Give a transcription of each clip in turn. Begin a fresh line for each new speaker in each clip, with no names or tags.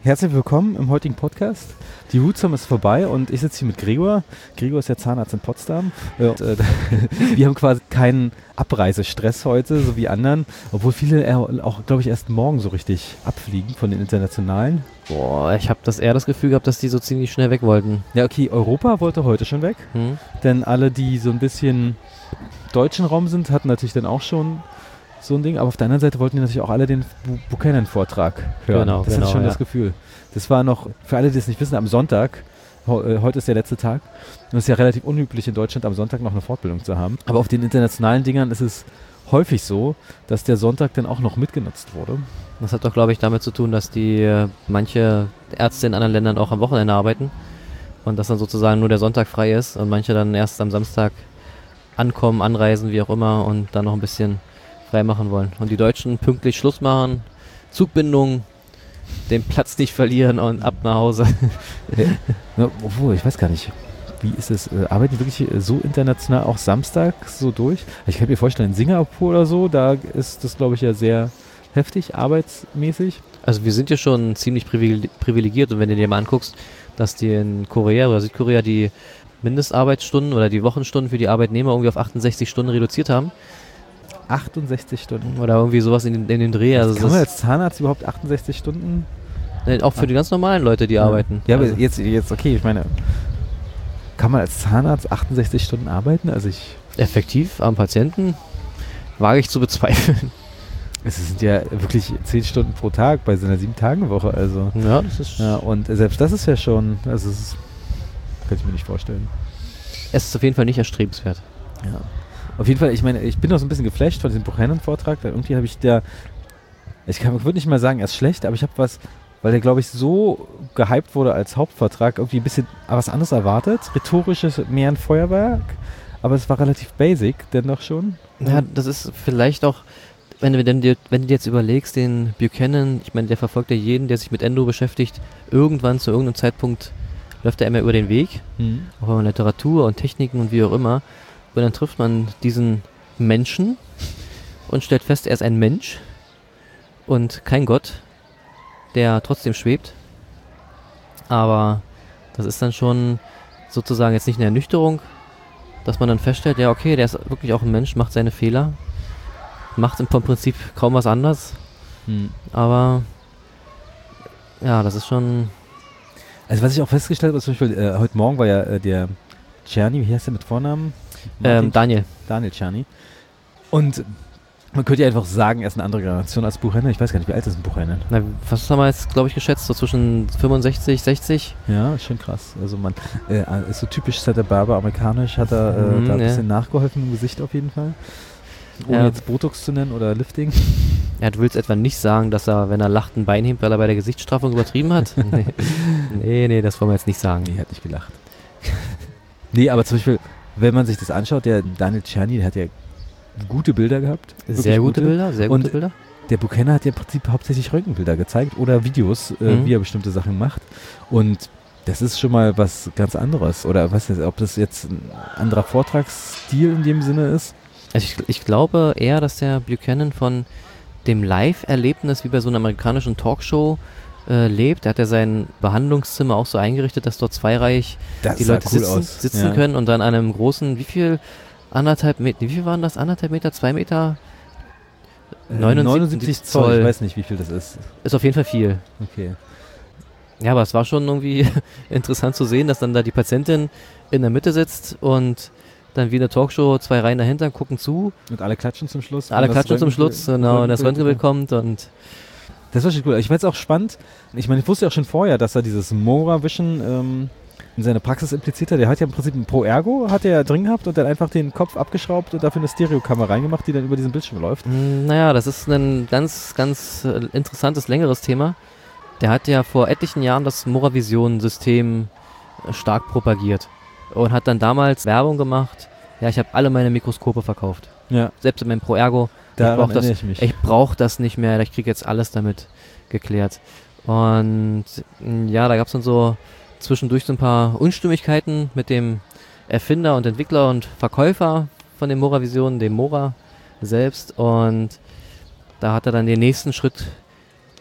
Herzlich willkommen im heutigen Podcast. Die Hootsum ist vorbei und ich sitze hier mit Gregor. Gregor ist der Zahnarzt in Potsdam. Wir haben quasi keinen Abreisestress heute, so wie anderen, obwohl viele auch, glaube ich, erst morgen so richtig abfliegen von den internationalen.
Boah, ich habe eher das Gefühl gehabt, dass die so ziemlich schnell weg wollten.
Ja, okay, Europa wollte heute schon weg, denn alle, die so ein bisschen deutschen Raum sind, hatten natürlich dann auch schon so ein Ding, aber auf der anderen Seite wollten die natürlich auch alle den Buchanan-Vortrag hören.
Genau,
das hatte ich schon das Gefühl. Das war noch, für alle, die es nicht wissen, am Sonntag, heute ist der letzte Tag, und es ist ja relativ unüblich in Deutschland am Sonntag noch eine Fortbildung zu haben. Aber auf den internationalen Dingern ist es häufig so, dass der Sonntag dann auch noch mitgenutzt wurde.
Das hat doch, glaube ich, damit zu tun, dass die manche Ärzte in anderen Ländern auch am Wochenende arbeiten und dass dann sozusagen nur der Sonntag frei ist und manche dann erst am Samstag ankommen, anreisen, wie auch immer, und dann noch ein bisschen frei machen wollen. Und die Deutschen pünktlich Schluss machen, Zugbindung, den Platz nicht verlieren und ab nach Hause.
Ja, obwohl, ich weiß gar nicht, wie ist es, arbeiten die wirklich so international auch Samstag so durch? Ich kann mir vorstellen, in Singapur oder so, da ist das, glaube ich, ja sehr heftig, arbeitsmäßig.
Also wir sind ja schon ziemlich privilegiert, und wenn du dir mal anguckst, dass die in Korea oder Südkorea die Mindestarbeitsstunden oder die Wochenstunden für die Arbeitnehmer irgendwie auf 68 Stunden reduziert haben.
68 Stunden.
Oder irgendwie sowas in den Dreh. Also
kann man als Zahnarzt überhaupt 68 Stunden?
Auch für die ganz normalen Leute, die arbeiten.
Ja, aber jetzt, okay, ich meine, kann man als Zahnarzt 68 Stunden arbeiten? Also
effektiv am Patienten wage ich zu bezweifeln.
Es sind ja wirklich 10 Stunden pro Tag bei so einer 7-Tage-Woche. Also.
Ja, das ist.
Ja, und selbst das ist ja schon, also das kann ich mir nicht vorstellen.
Es ist auf jeden Fall nicht erstrebenswert.
Ja. Auf jeden Fall, ich meine, ich bin noch so ein bisschen geflasht von diesem Buchanan-Vortrag, weil irgendwie habe ich würde nicht mal sagen, er ist schlecht, aber ich habe was, weil der, glaube ich, so gehypt wurde als Hauptvortrag, irgendwie ein bisschen was anderes erwartet. Rhetorisches, mehr ein Feuerwerk, aber es war relativ basic, dennoch schon.
Ja, das ist vielleicht auch, wenn du dir jetzt überlegst, den Buchanan, ich meine, der verfolgt ja jeden, der sich mit Endo beschäftigt, irgendwann zu irgendeinem Zeitpunkt läuft er immer über den Weg, auch über Literatur und Techniken und wie auch immer. Und dann trifft man diesen Menschen und stellt fest, er ist ein Mensch und kein Gott, der trotzdem schwebt. Aber das ist dann schon sozusagen jetzt nicht eine Ernüchterung, dass man dann feststellt, ja okay, der ist wirklich auch ein Mensch, macht seine Fehler, macht im Prinzip kaum was anders. Aber ja, das ist schon...
Also was ich auch festgestellt habe, zum Beispiel heute Morgen war ja der Czerny, wie heißt der mit Vornamen?
Daniel
Czerny. Und man könnte ja einfach sagen, er ist eine andere Generation als Buchanan. Ich weiß gar nicht, wie alt ist ein Buchanan?
Na, was haben wir jetzt, glaube ich, geschätzt? So zwischen 65, 60?
Ja, schon krass. Also man ist so typisch Santa Barbara amerikanisch, hat er da ein bisschen nachgeholfen im Gesicht auf jeden Fall. Ohne jetzt Botox zu nennen oder Lifting.
Ja, du willst etwa nicht sagen, dass er, wenn er lacht, ein Bein hebt, weil er bei der Gesichtsstraffung übertrieben hat? Nee, das wollen wir jetzt nicht sagen.
Nee, er hat nicht gelacht. Nee, aber zum Beispiel, wenn man sich das anschaut, der Daniel Czerny, der hat ja gute Bilder gehabt.
Sehr gute Bilder.
Der Buchanan hat ja im Prinzip hauptsächlich Röntgenbilder gezeigt oder Videos, wie er bestimmte Sachen macht. Und das ist schon mal was ganz anderes. Oder was ob das jetzt ein anderer Vortragsstil in dem Sinne ist?
Also ich glaube eher, dass der Buchanan von dem Live-Erlebnis wie bei so einer amerikanischen Talkshow lebt. Er hat ja sein Behandlungszimmer auch so eingerichtet, dass dort zweireihig die Leute sitzen können und dann an einem großen, wie viel waren das? 1,5 Meter, 2 Meter?
79 Zoll. Ich weiß nicht, wie viel das ist.
Ist auf jeden Fall viel.
Okay.
Ja, aber es war schon irgendwie interessant zu sehen, dass dann da die Patientin in der Mitte sitzt und dann wie in der Talkshow 2 Reihen dahinter gucken zu.
Und alle klatschen zum Schluss.
Genau, und das Röntgenbild kommt und...
Das war schon cool. Ich fand es auch spannend. Ich meine, ich wusste ja auch schon vorher, dass er dieses Mora Vision in seiner Praxis impliziert hat. Der hat ja im Prinzip ein Pro Ergo, hat er drin gehabt und dann einfach den Kopf abgeschraubt und dafür eine Stereokamera reingemacht, die dann über diesen Bildschirm läuft.
Naja, das ist ein ganz, ganz interessantes, längeres Thema. Der hat ja vor etlichen Jahren das Moravision-System stark propagiert und hat dann damals Werbung gemacht. Ja, ich habe alle meine Mikroskope verkauft.
Ja.
Selbst in meinem Pro Ergo. Ich brauche das nicht mehr, ich kriege jetzt alles damit geklärt. Und ja, da gab es dann so zwischendurch so ein paar Unstimmigkeiten mit dem Erfinder und Entwickler und Verkäufer von den Moravisionen, dem Mora selbst. Und da hat er dann den nächsten Schritt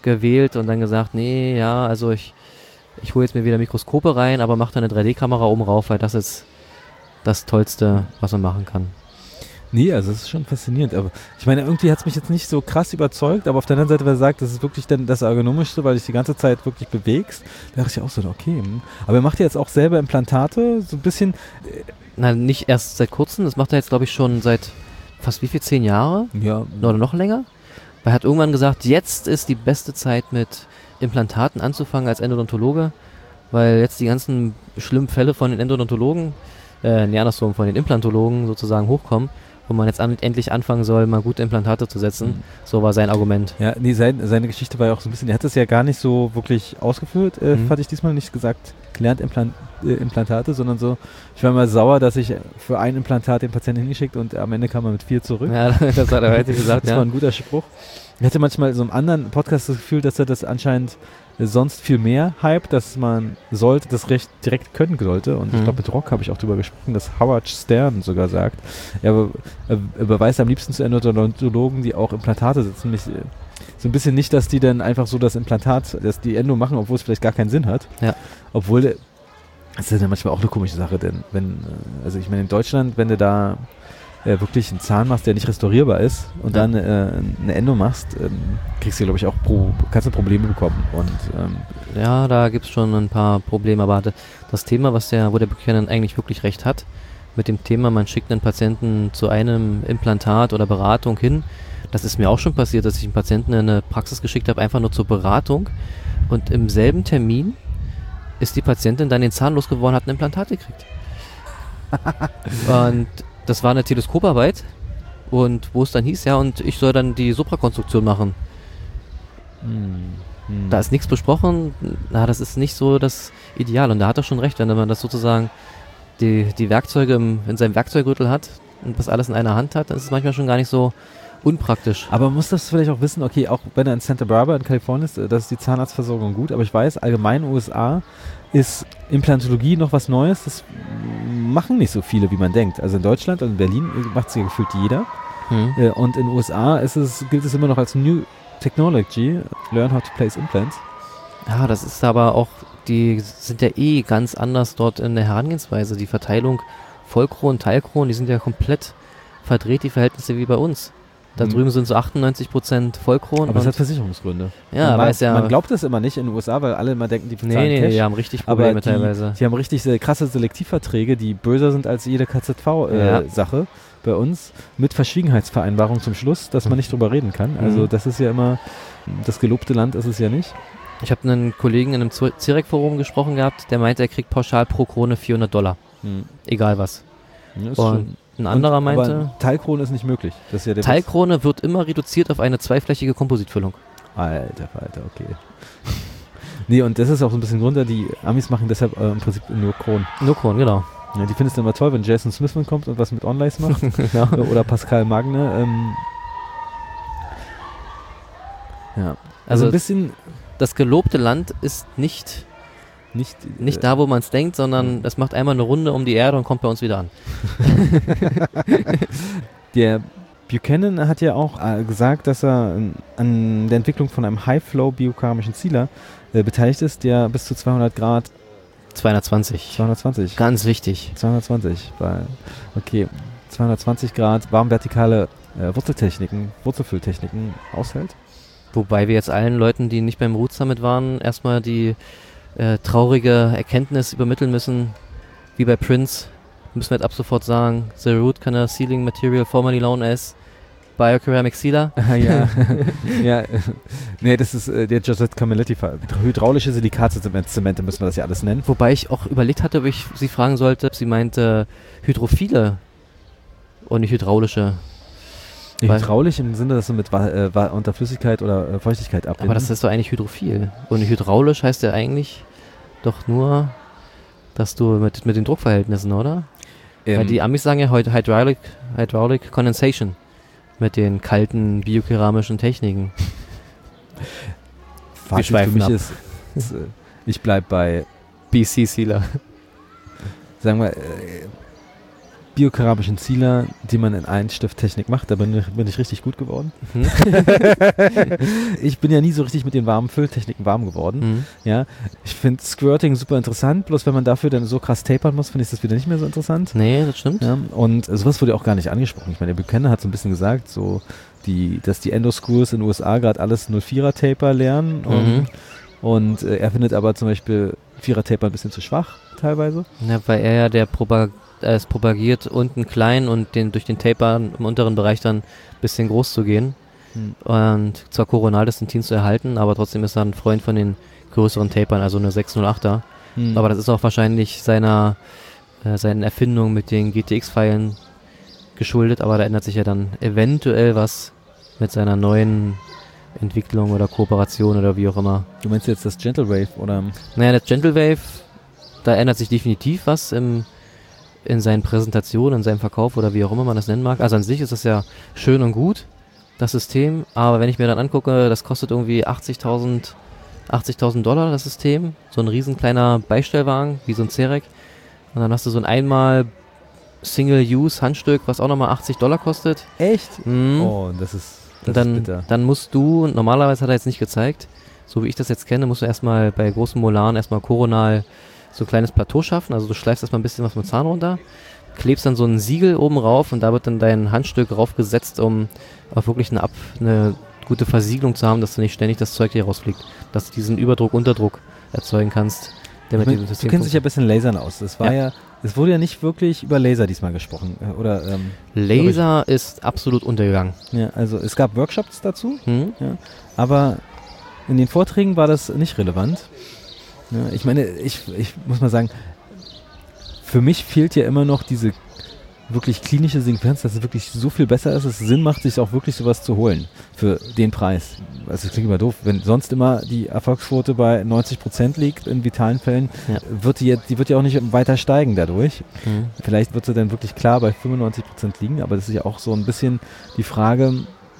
gewählt und dann gesagt, nee, ja, also ich hole jetzt mir wieder Mikroskope rein, aber mach da eine 3D-Kamera oben rauf, weil das ist das Tollste, was man machen kann.
Nee, also es ist schon faszinierend. Aber ich meine, irgendwie hat es mich jetzt nicht so krass überzeugt, aber auf der anderen Seite, wer sagt, das ist wirklich dann das Ergonomischste, weil du dich die ganze Zeit wirklich bewegst, da dachte ich auch so, okay. Aber er macht ja jetzt auch selber Implantate, so ein bisschen.
Na, nicht erst seit kurzem, das macht er jetzt, glaube ich, schon seit fast 10 Jahre?
Ja.
Oder noch länger? Weil er hat irgendwann gesagt, jetzt ist die beste Zeit mit Implantaten anzufangen als Endodontologe, weil jetzt die ganzen schlimmen Fälle von den Endodontologen, andersrum, von den Implantologen sozusagen hochkommen, wo man jetzt endlich anfangen soll, mal gute Implantate zu setzen. So war sein Argument.
Ja, nee, seine Geschichte war ja auch so ein bisschen, er hat das ja gar nicht so wirklich ausgeführt, fand ich diesmal nicht gesagt, lernt Implantate, sondern so, ich war mal sauer, dass ich für ein Implantat den Patienten hingeschickt und am Ende kam er mit 4 zurück.
Ja, das hat er heute gesagt,
Das war ein guter Spruch. Ich hatte manchmal so einem anderen Podcast das Gefühl, dass er das anscheinend sonst viel mehr hype, dass man das recht direkt können sollte. Und ich glaube, mit Rock habe ich auch darüber gesprochen, dass Howard Stern sogar sagt, er beweist am liebsten zu Endodontologen, die auch Implantate setzen, so ein bisschen nicht, dass die dann einfach so das Implantat, dass die Endo machen, obwohl es vielleicht gar keinen Sinn hat.
Ja.
Obwohl, das ist ja manchmal auch eine komische Sache, denn also ich meine in Deutschland, wenn du da wirklich einen Zahn machst, der nicht restaurierbar ist und dann eine Endo machst, kriegst du, glaube ich, auch kannst du Probleme bekommen. Und,
ja, da gibt es schon ein paar Probleme, aber das Thema, wo der Buchanan eigentlich wirklich recht hat, mit dem Thema, man schickt einen Patienten zu einem Implantat oder Beratung hin, das ist mir auch schon passiert, dass ich einen Patienten in eine Praxis geschickt habe, einfach nur zur Beratung und im selben Termin ist die Patientin dann den Zahn losgeworden, hat ein Implantat gekriegt. Und das war eine Teleskoparbeit und wo es dann hieß, ja, und ich soll dann die Suprakonstruktion machen. Da ist nichts besprochen, das ist nicht so das Ideal und da hat er schon recht, wenn man das sozusagen die Werkzeuge in seinem Werkzeuggürtel hat und das alles in einer Hand hat, dann ist es manchmal schon gar nicht so unpraktisch.
Aber man muss das vielleicht auch wissen, okay, auch wenn er in Santa Barbara in Kalifornien ist, da ist die Zahnarztversorgung gut, aber ich weiß, allgemein in den USA ist Implantologie noch was Neues, das machen nicht so viele, wie man denkt. Also in Deutschland und in Berlin macht es ja gefühlt jeder. Und in den USA gilt es immer noch als New Technology, learn how to place implants.
Ja, das ist aber auch, die sind ja ganz anders dort in der Herangehensweise. Die Verteilung Vollkron, Teilkron, die sind ja komplett verdreht, die Verhältnisse wie bei uns. Da drüben sind so 98% Vollkron.
Aber es hat Versicherungsgründe.
Ja,
man glaubt das immer nicht in den USA, weil alle immer denken, die bezahlen Cash.
Die haben richtig Probleme teilweise.
Die haben richtig krasse Selektivverträge, die böser sind als jede KZV-Sache bei uns, mit Verschwiegenheitsvereinbarung zum Schluss, dass man nicht drüber reden kann. Also das ist ja immer, das gelobte Land ist es ja nicht.
Ich habe einen Kollegen in einem CIREC-Forum gesprochen gehabt, der meinte, er kriegt pauschal pro Krone $400. Egal was.
Ja,
und ein anderer meinte...
Aber Teilkrone ist nicht möglich. Das ist ja der
Teilkrone wird immer reduziert auf eine zweiflächige Kompositfüllung.
Alter, okay. Nee, und das ist auch so ein bisschen Grund, die Amis machen deshalb im Prinzip nur Kronen.
Nur Kronen, genau.
Ja, die findest du immer toll, wenn Jason Smithman kommt und was mit Onlays macht. Ja. Oder Pascal Magne. Ja. Also ein bisschen...
Das gelobte Land ist nicht da, wo man es denkt, sondern es macht einmal eine Runde um die Erde und kommt bei uns wieder an.
Der Buchanan hat ja auch gesagt, dass er an der Entwicklung von einem High-Flow-biokeramischen Sealer beteiligt ist, der bis zu 200 Grad
220. Ganz wichtig.
220, weil, 220 Grad warmvertikale Wurzelfülltechniken aushält.
Wobei wir jetzt allen Leuten, die nicht beim Root Summit waren, erstmal die traurige Erkenntnis übermitteln müssen, wie bei Prince, müssen wir jetzt ab sofort sagen, the root canal sealing material formerly known as Bioceramic Sealer.
Ja. Nee, das ist der Josette Camilletti Fall. Hydraulische Silikatzemente müssen wir das ja alles nennen.
Wobei ich auch überlegt hatte, ob ich sie fragen sollte, ob sie meinte hydrophile und nicht hydraulische.
Hydraulisch im Sinne, dass du mit unter Flüssigkeit oder Feuchtigkeit abbinden.
Aber das ist doch eigentlich hydrophil. Und hydraulisch heißt ja eigentlich doch nur, dass du mit den Druckverhältnissen, oder? Weil die Amis sagen ja heute Hydraulic Condensation mit den kalten biokeramischen Techniken.
Fazit für mich ist, ich bleib bei
BC Sealer.
Sagen wir, biokeramischen Sealer, die man in Einstifttechnik macht. Da bin ich richtig gut geworden.
Mhm.
Ich bin ja nie so richtig mit den warmen Fülltechniken warm geworden. Ja, ich finde Squirting super interessant, bloß wenn man dafür dann so krass tapern muss, finde ich das wieder nicht mehr so interessant.
Nee, das stimmt.
Ja, und sowas wurde auch gar nicht angesprochen. Ich meine, der Buchanan hat so ein bisschen gesagt, so dass die Endo-Schools in den USA gerade alles 0,4er Taper lernen und er findet aber zum Beispiel 4er Taper ein bisschen zu schwach teilweise.
Ja, weil er ja es propagiert, unten klein und durch den Taper im unteren Bereich dann ein bisschen groß zu gehen und zwar Coronal-Distintin zu erhalten, aber trotzdem ist er ein Freund von den größeren Tapern, also eine 608er. Aber das ist auch wahrscheinlich seinen Erfindungen mit den GTX-Pfeilen geschuldet, aber da ändert sich ja dann eventuell was mit seiner neuen Entwicklung oder Kooperation oder wie auch immer.
Du meinst jetzt das Gentle Wave oder?
Naja, das Gentle Wave, da ändert sich definitiv was in seinen Präsentationen, in seinem Verkauf oder wie auch immer man das nennen mag. Also an sich ist das ja schön und gut, das System, aber wenn ich mir dann angucke, das kostet irgendwie $80.000 das System, so ein riesen kleiner Beistellwagen, wie so ein Cerec, und dann hast du so ein einmal Single-Use-Handstück, was auch nochmal $80 kostet.
Echt? Oh, das ist bitter.
Dann musst du, normalerweise hat er jetzt nicht gezeigt, so wie ich das jetzt kenne, musst du erstmal bei großen Molaren erstmal koronal so ein kleines Plateau schaffen, also du schleifst erstmal ein bisschen was mit Zahn runter, klebst dann so ein Siegel oben rauf und da wird dann dein Handstück raufgesetzt, um auch wirklich eine gute Versiegelung zu haben, dass du nicht ständig das Zeug hier rausfliegt, dass du diesen Überdruck, Unterdruck erzeugen kannst.
Du kennst dich ja ein bisschen Lasern aus. Es wurde ja nicht wirklich über Laser diesmal gesprochen.
Laser ist absolut untergegangen.
Ja, also es gab Workshops dazu, ja, aber in den Vorträgen war das nicht relevant. Ja, ich meine, ich muss mal sagen, für mich fehlt ja immer noch diese wirklich klinische Sequenz, dass es wirklich so viel besser ist, dass es Sinn macht, sich auch wirklich sowas zu holen für den Preis. Also das klingt immer doof, wenn sonst immer die Erfolgsquote bei 90% liegt in vitalen Fällen, wird die wird ja auch nicht weiter steigen dadurch. Vielleicht wird sie dann wirklich klar bei 95% liegen, aber das ist ja auch so ein bisschen die Frage,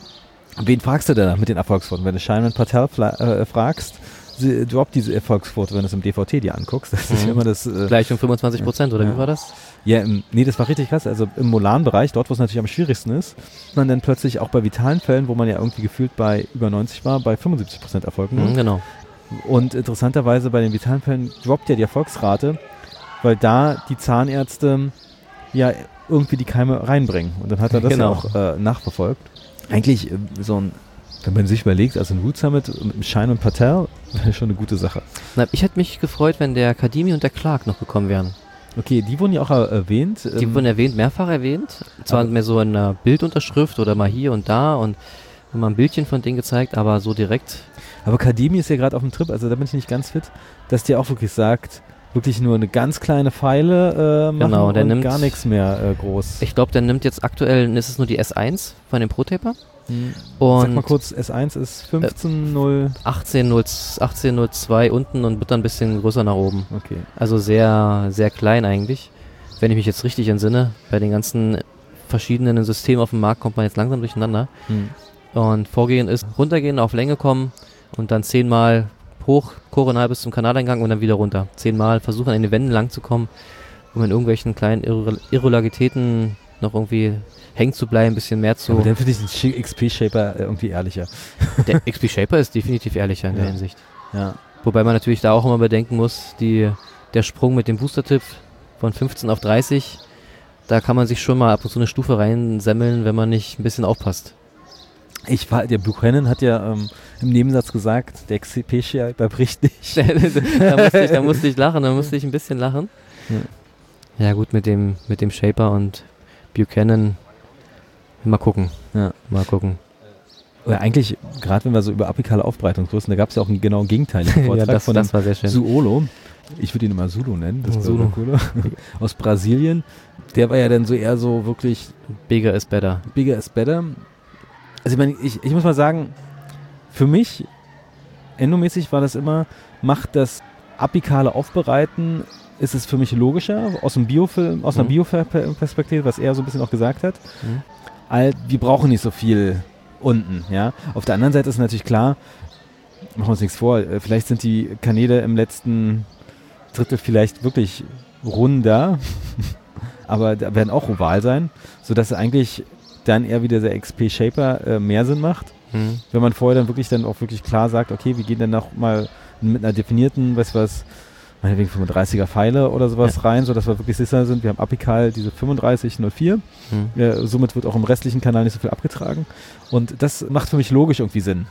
wen fragst du denn mit den Erfolgsquoten? Wenn du Shaiman Patel fragst, droppt diese Erfolgsquote, wenn du es im DVT dir anguckst. Das ist ja immer das...
Gleich um 25%, oder wie war das?
Ja, nee, das war richtig krass. Also im Molan-Bereich, dort wo es natürlich am schwierigsten ist, man dann plötzlich auch bei vitalen Fällen, wo man ja irgendwie gefühlt bei über 90 war, bei 75% Erfolg.
Genau.
Und interessanterweise bei den vitalen Fällen droppt ja die Erfolgsrate, weil da die Zahnärzte ja irgendwie die Keime reinbringen. Und dann hat er das ja auch nachverfolgt. Eigentlich wenn man sich überlegt, also ein Root Summit mit dem Shine und Patel, wäre schon eine gute Sache.
Na, ich hätte mich gefreut, wenn der Kadimi und der Clark noch gekommen wären.
Okay, die wurden ja auch erwähnt.
Die wurden mehrfach erwähnt. Zwar mehr so in einer Bildunterschrift oder mal hier und da und mal ein Bildchen von denen gezeigt, aber so direkt.
Aber Kadimi ist ja gerade auf dem Trip, also da bin ich nicht ganz fit, dass der auch wirklich sagt, wirklich nur eine ganz kleine Pfeile machen und der nimmt gar nichts mehr groß.
Ich glaube, der nimmt jetzt aktuell, ist es nur die S1 von dem Pro-Taper.
Und sag mal kurz, S1 ist
1802 unten und wird dann ein bisschen größer nach oben.
Okay.
Also sehr, sehr klein eigentlich. Wenn ich mich jetzt richtig entsinne, bei den ganzen verschiedenen Systemen auf dem Markt kommt man jetzt langsam durcheinander. Und Vorgehen ist runtergehen, auf Länge kommen und dann 10-mal hoch, koronal bis zum Kanaleingang und dann wieder runter. 10-mal versuchen, an den Wänden lang zu kommen, um in irgendwelchen kleinen Irregularitäten noch irgendwie hängen zu bleiben, ein bisschen mehr zu...
Aber dann finde ich den XP-Shaper irgendwie ehrlicher.
Der XP-Shaper ist definitiv ehrlicher in der Hinsicht.
Ja.
Wobei man natürlich da auch immer bedenken muss, der Sprung mit dem Booster-Tipp von 15 auf 30, da kann man sich schon mal ab und zu eine Stufe reinsemmeln, wenn man nicht ein bisschen aufpasst.
Der Buchanan hat ja im Nebensatz gesagt, der XP-Shaper bricht nicht.
da musste ich lachen, da musste ich ein bisschen lachen. Ja gut, mit dem Shaper und Buchanan mal gucken.
Ja.
Mal gucken.
Oder eigentlich, gerade wenn wir so über apikale Aufbreitungsgrößen, da gab es ja auch einen genau gegenteiligen Vortrag
das war sehr schön.
Suolo. Ich würde ihn immer Zulu nennen, das war cooler. Aus Brasilien. Der war ja dann so eher so wirklich...
Bigger is better.
Bigger is better. Also ich meine, ich muss mal sagen, für mich, endomäßig war das immer, macht das apikale Aufbereiten, ist es für mich logischer, aus einer Biofilm-Perspektive, was er so ein bisschen auch gesagt hat. Wir brauchen nicht so viel unten, ja. Auf der anderen Seite ist natürlich klar, machen wir uns nichts vor, vielleicht sind die Kanäle im letzten Drittel vielleicht wirklich runder, aber da werden auch oval sein, sodass eigentlich dann eher wieder der XP Shaper mehr Sinn macht. Wenn man vorher dann auch wirklich klar sagt, okay, wir gehen dann noch mal mit einer definierten, meinetwegen 35er Pfeile oder sowas rein, sodass wir wirklich sicher sind, wir haben apikal diese 3504. Somit wird auch im restlichen Kanal nicht so viel abgetragen. Und das macht für mich logisch irgendwie Sinn.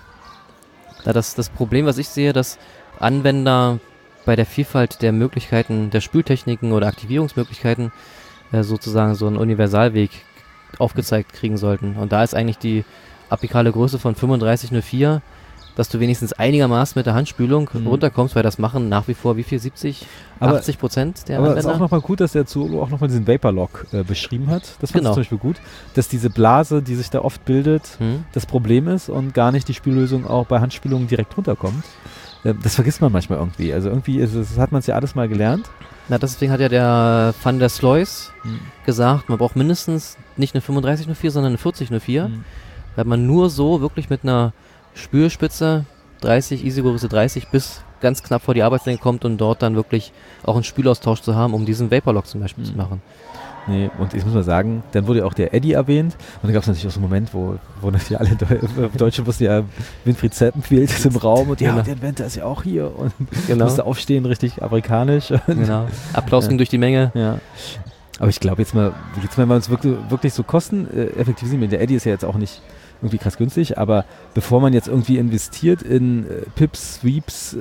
Ja, das Problem, was ich sehe, dass Anwender bei der Vielfalt der Möglichkeiten, der Spültechniken oder Aktivierungsmöglichkeiten sozusagen so einen Universalweg aufgezeigt kriegen sollten. Und da ist eigentlich die apikale Größe von 3504, dass du wenigstens einigermaßen mit der Handspülung runterkommst, weil das machen nach wie vor wie viel? 70, 80% der Anwender?
Aber es ist auch nochmal gut, dass der Zolo auch nochmal diesen Vapor Lock beschrieben hat. Das fand ich zum Beispiel gut, dass diese Blase, die sich da oft bildet, das Problem ist und gar nicht die Spüllösung auch bei Handspülungen direkt runterkommt. Das vergisst man manchmal irgendwie. Also irgendwie hat man es ja alles mal gelernt.
Na, deswegen hat ja der Van der Sloys gesagt, man braucht mindestens nicht eine 3504, sondern eine 4004, weil man nur so wirklich mit einer Spülspitze 30, ISO-Größe 30 bis ganz knapp vor die Arbeitslänge kommt und dort dann wirklich auch einen Spülaustausch zu haben, um diesen Vaporlock zum Beispiel zu machen.
Nee, und ich muss mal sagen, dann wurde ja auch der Eddie erwähnt und da gab es natürlich auch so einen Moment, wo natürlich alle Deutsche wussten, ja, Winfried Zappenfield ist im Raum und der Inventor ist ja auch hier und musste aufstehen, richtig amerikanisch.
Genau. Applaus ging durch die Menge.
Ja. Aber ich glaube jetzt mal, wenn wir uns wirklich so kosteneffektiv sind, der Eddie ist ja jetzt auch nicht irgendwie krass günstig, aber bevor man jetzt irgendwie investiert in Pips, Sweeps,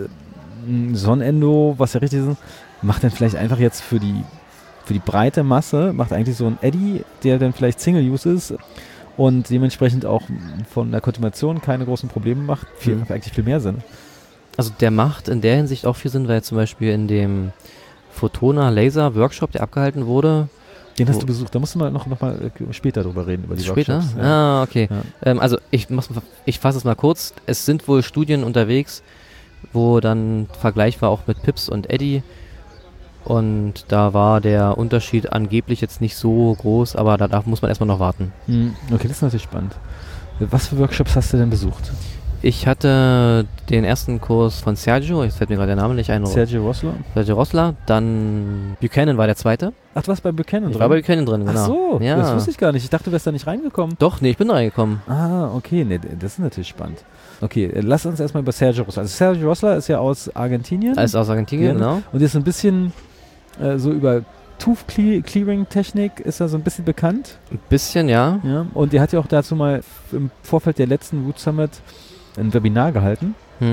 Sonnenendo, was ja richtig ist, macht dann vielleicht einfach jetzt für die breite Masse, macht eigentlich so ein Eddy, der dann vielleicht Single-Use ist und dementsprechend auch von der Kontamination keine großen Probleme macht, eigentlich viel mehr Sinn.
Also der macht in der Hinsicht auch viel Sinn, weil zum Beispiel in dem Photona Laser Workshop, der abgehalten wurde,
den hast du besucht, da musst du noch mal später drüber reden, über die
später?
Workshops.
Ja. Ah, okay. Ja. Also ich fasse es mal kurz. Es sind wohl Studien unterwegs, wo dann Vergleich war auch mit Pips und Eddy. Und da war der Unterschied angeblich jetzt nicht so groß, aber da muss man erstmal noch warten.
Okay, das ist natürlich spannend. Was für Workshops hast du denn besucht?
Ich hatte den ersten Kurs von Sergio, jetzt fällt mir gerade der Name nicht ein.
Sergio Rossler,
dann Buchanan war der zweite.
Ach, du warst bei Buchanan drin?
Ich war bei Buchanan drin, genau.
Ach so,
ja.
Das wusste ich gar nicht. Ich dachte, du wärst da nicht reingekommen.
Doch, nee, ich bin da reingekommen.
Ah, okay, nee, das ist natürlich spannend. Okay, lass uns erstmal über Sergio Rossler. Also Sergio Rossler ist ja aus Argentinien.
Er ist aus Argentinien, genau.
Und ist ein bisschen so über Tooth Clearing Technik ist er so ein bisschen bekannt.
Ein bisschen, ja.
Und der hat ja auch dazu mal im Vorfeld der letzten Root Summit ein Webinar gehalten.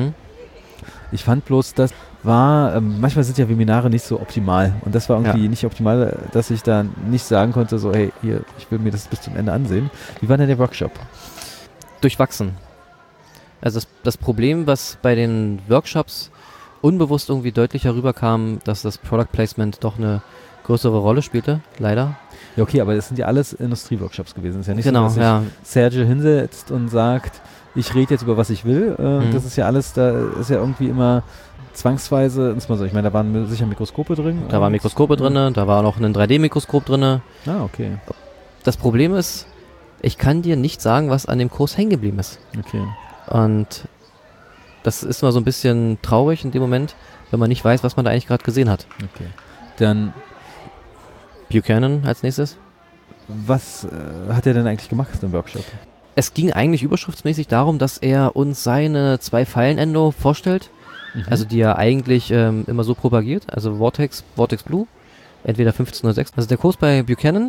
Ich fand bloß, das war, manchmal sind ja Webinare nicht so optimal und das war irgendwie nicht optimal, dass ich da nicht sagen konnte, so hey, hier, ich will mir das bis zum Ende ansehen. Wie war denn der Workshop?
Durchwachsen. Also das Problem, was bei den Workshops unbewusst irgendwie deutlicher rüberkam, dass das Product Placement doch eine größere Rolle spielte, leider.
Ja, okay, aber das sind ja alles Industrieworkshops gewesen. Es ist ja nicht
so, dass sich
Sergio hinsetzt und sagt, ich rede jetzt über was ich will. Das ist ja alles, da ist ja irgendwie immer zwangsweise, ich meine, da waren sicher Mikroskope drin.
Da waren Mikroskope drin, da war noch ein 3D-Mikroskop drin.
Ah, okay.
Das Problem ist, ich kann dir nicht sagen, was an dem Kurs hängen geblieben ist.
Okay.
Und das ist mal so ein bisschen traurig in dem Moment, wenn man nicht weiß, was man da eigentlich gerade gesehen hat.
Okay. Dann
Buchanan als nächstes.
Was hat er denn eigentlich gemacht im Workshop?
Es ging eigentlich überschriftsmäßig darum, dass er uns seine 2 Pfeilen-Endo vorstellt, also die er eigentlich immer so propagiert, also Vortex Blue, entweder 1506. Also der Kurs bei Buchanan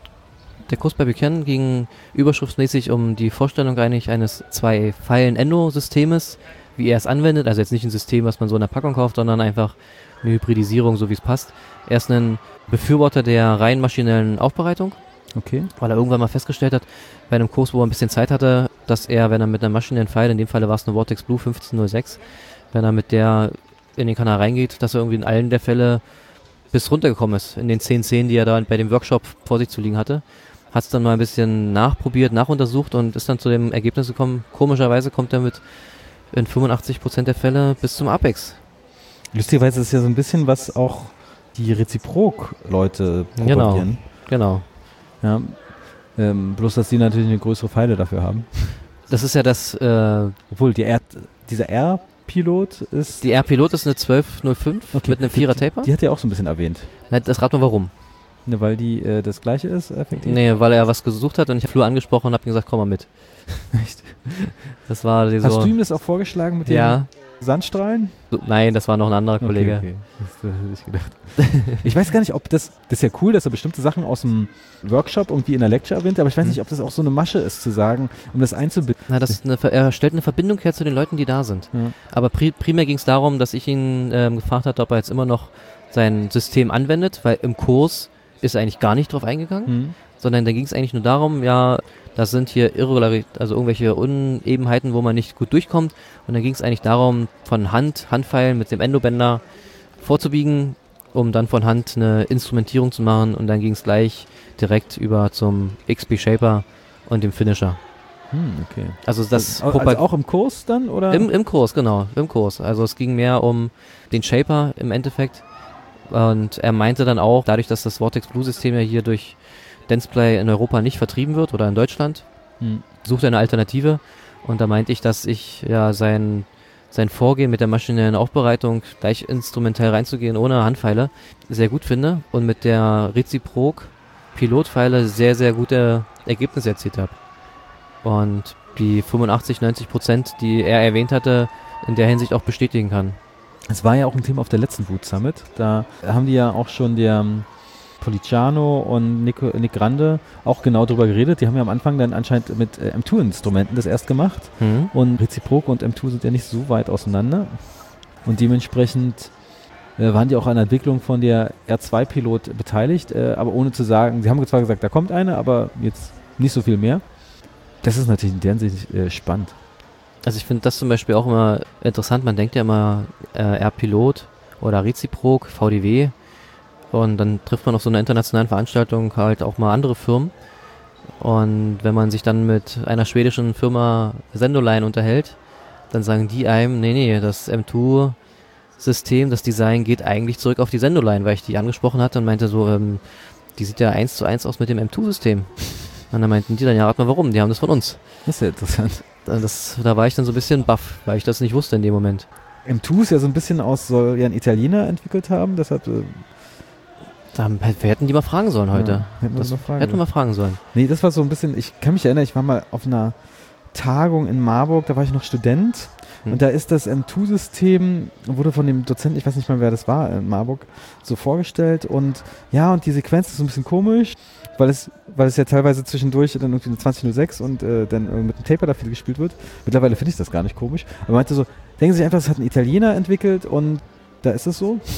ging überschriftsmäßig um die Vorstellung eigentlich eines 2-Pfeilen-Endo-Systemes, wie er es anwendet, also jetzt nicht ein System, was man so in der Packung kauft, sondern einfach eine Hybridisierung, so wie es passt. Er ist ein Befürworter der rein maschinellen Aufbereitung, weil er irgendwann mal festgestellt hat, bei einem Kurs, wo er ein bisschen Zeit hatte, dass er, wenn er mit einer maschinellen Pfeil, in dem Falle war es eine Vortex Blue 1506, wenn er mit der in den Kanal reingeht, dass er irgendwie in allen der Fälle bis runtergekommen ist, in den 10 Szenen, die er da bei dem Workshop vor sich zu liegen hatte. Hat es dann mal ein bisschen nachuntersucht und ist dann zu dem Ergebnis gekommen, komischerweise kommt er mit in 85% der Fälle bis zum Apex.
Lustigerweise ist es ja so ein bisschen, was auch die Reziprok-Leute propagieren.
Genau.
Ja, bloß, dass die natürlich eine größere Pfeile dafür haben.
Das ist ja das...
Obwohl, dieser R-Pilot ist...
Die R-Pilot ist eine 1205 mit einem 4er-Taper.
Die hat er auch so ein bisschen erwähnt.
Das rat mal warum.
Ne, weil die das Gleiche ist, effektiv?
Nee, weil er was gesucht hat und ich habe Flo angesprochen und habe ihm gesagt, komm mal mit.
Echt?
Das war so.
Hast du ihm das auch vorgeschlagen mit den Sandstrahlen?
Nein, das war noch ein anderer Kollege.
Okay. Das hätte ich gedacht. Ich weiß gar nicht, ob das ist ja cool, dass er bestimmte Sachen aus dem Workshop irgendwie in der Lecture erwähnt, aber ich weiß nicht, ob das auch so eine Masche ist, zu sagen, um das einzubinden.
Na, er stellt eine Verbindung her zu den Leuten, die da sind. Ja. Aber primär ging es darum, dass ich ihn gefragt hatte, ob er jetzt immer noch sein System anwendet, weil im Kurs ist er eigentlich gar nicht drauf eingegangen, sondern da ging es eigentlich nur darum, ja, das sind hier also irgendwelche Unebenheiten, wo man nicht gut durchkommt. Und dann ging es eigentlich darum, von Handpfeilen mit dem Endobänder vorzubiegen, um dann von Hand eine Instrumentierung zu machen. Und dann ging es gleich direkt über zum XP Shaper und dem Finisher.
Okay.
Also das
also auch im Kurs dann, oder?
Im Kurs, genau, im Kurs. Also es ging mehr um den Shaper im Endeffekt. Und er meinte dann auch, dadurch, dass das Vortex Blue System ja hier durch Danceplay in Europa nicht vertrieben wird oder in Deutschland, sucht er eine Alternative. Und da meinte ich, dass ich ja sein Vorgehen mit der maschinellen Aufbereitung, gleich instrumentell reinzugehen ohne Handpfeile, sehr gut finde und mit der Reciproc Pilotpfeile sehr, sehr gute Ergebnisse erzielt habe. Und die 85-90%, die er erwähnt hatte, in der Hinsicht auch bestätigen kann.
Es war ja auch ein Thema auf der letzten Wood Summit. Da haben die ja auch schon der Policiano und Nick Grande auch genau drüber geredet. Die haben ja am Anfang dann anscheinend mit M2-Instrumenten das erst gemacht. Und Reciproc und M2 sind ja nicht so weit auseinander. Und dementsprechend waren die auch an der Entwicklung von der R2-Pilot beteiligt, aber ohne zu sagen, sie haben zwar gesagt, da kommt eine, aber jetzt nicht so viel mehr. Das ist natürlich in der Hinsicht spannend.
Also ich finde das zum Beispiel auch immer interessant. Man denkt ja immer R-Pilot oder Reciproc, VDW. Und dann trifft man auf so einer internationalen Veranstaltung halt auch mal andere Firmen. Und wenn man sich dann mit einer schwedischen Firma Sendoline unterhält, dann sagen die einem, nee, das M2-System, das Design geht eigentlich zurück auf die Sendoline, weil ich die angesprochen hatte und meinte so, die sieht ja 1:1 aus mit dem M2-System. Und dann meinten die dann, ja, rat mal warum, die haben das von uns.
Das ist ja interessant.
Da war ich dann so ein bisschen baff, weil ich das nicht wusste in dem Moment.
M2 ist ja so ein bisschen soll ja ein Italiener entwickelt haben, deshalb...
Wir hätten die mal fragen sollen heute.
Ja, hätten wir
mal fragen sollen.
Nee, das war so ein bisschen, ich kann mich erinnern, ich war mal auf einer Tagung in Marburg, da war ich noch Student und da ist das M2-System, wurde von dem Dozenten, ich weiß nicht mal, wer das war, in Marburg, so vorgestellt und ja, und die Sequenz ist so ein bisschen komisch, weil es ja teilweise zwischendurch dann irgendwie eine 2006 und dann mit dem Taper da viel gespielt wird. Mittlerweile finde ich das gar nicht komisch, aber meinte so, denken Sie sich einfach, das hat ein Italiener entwickelt und da ist es so.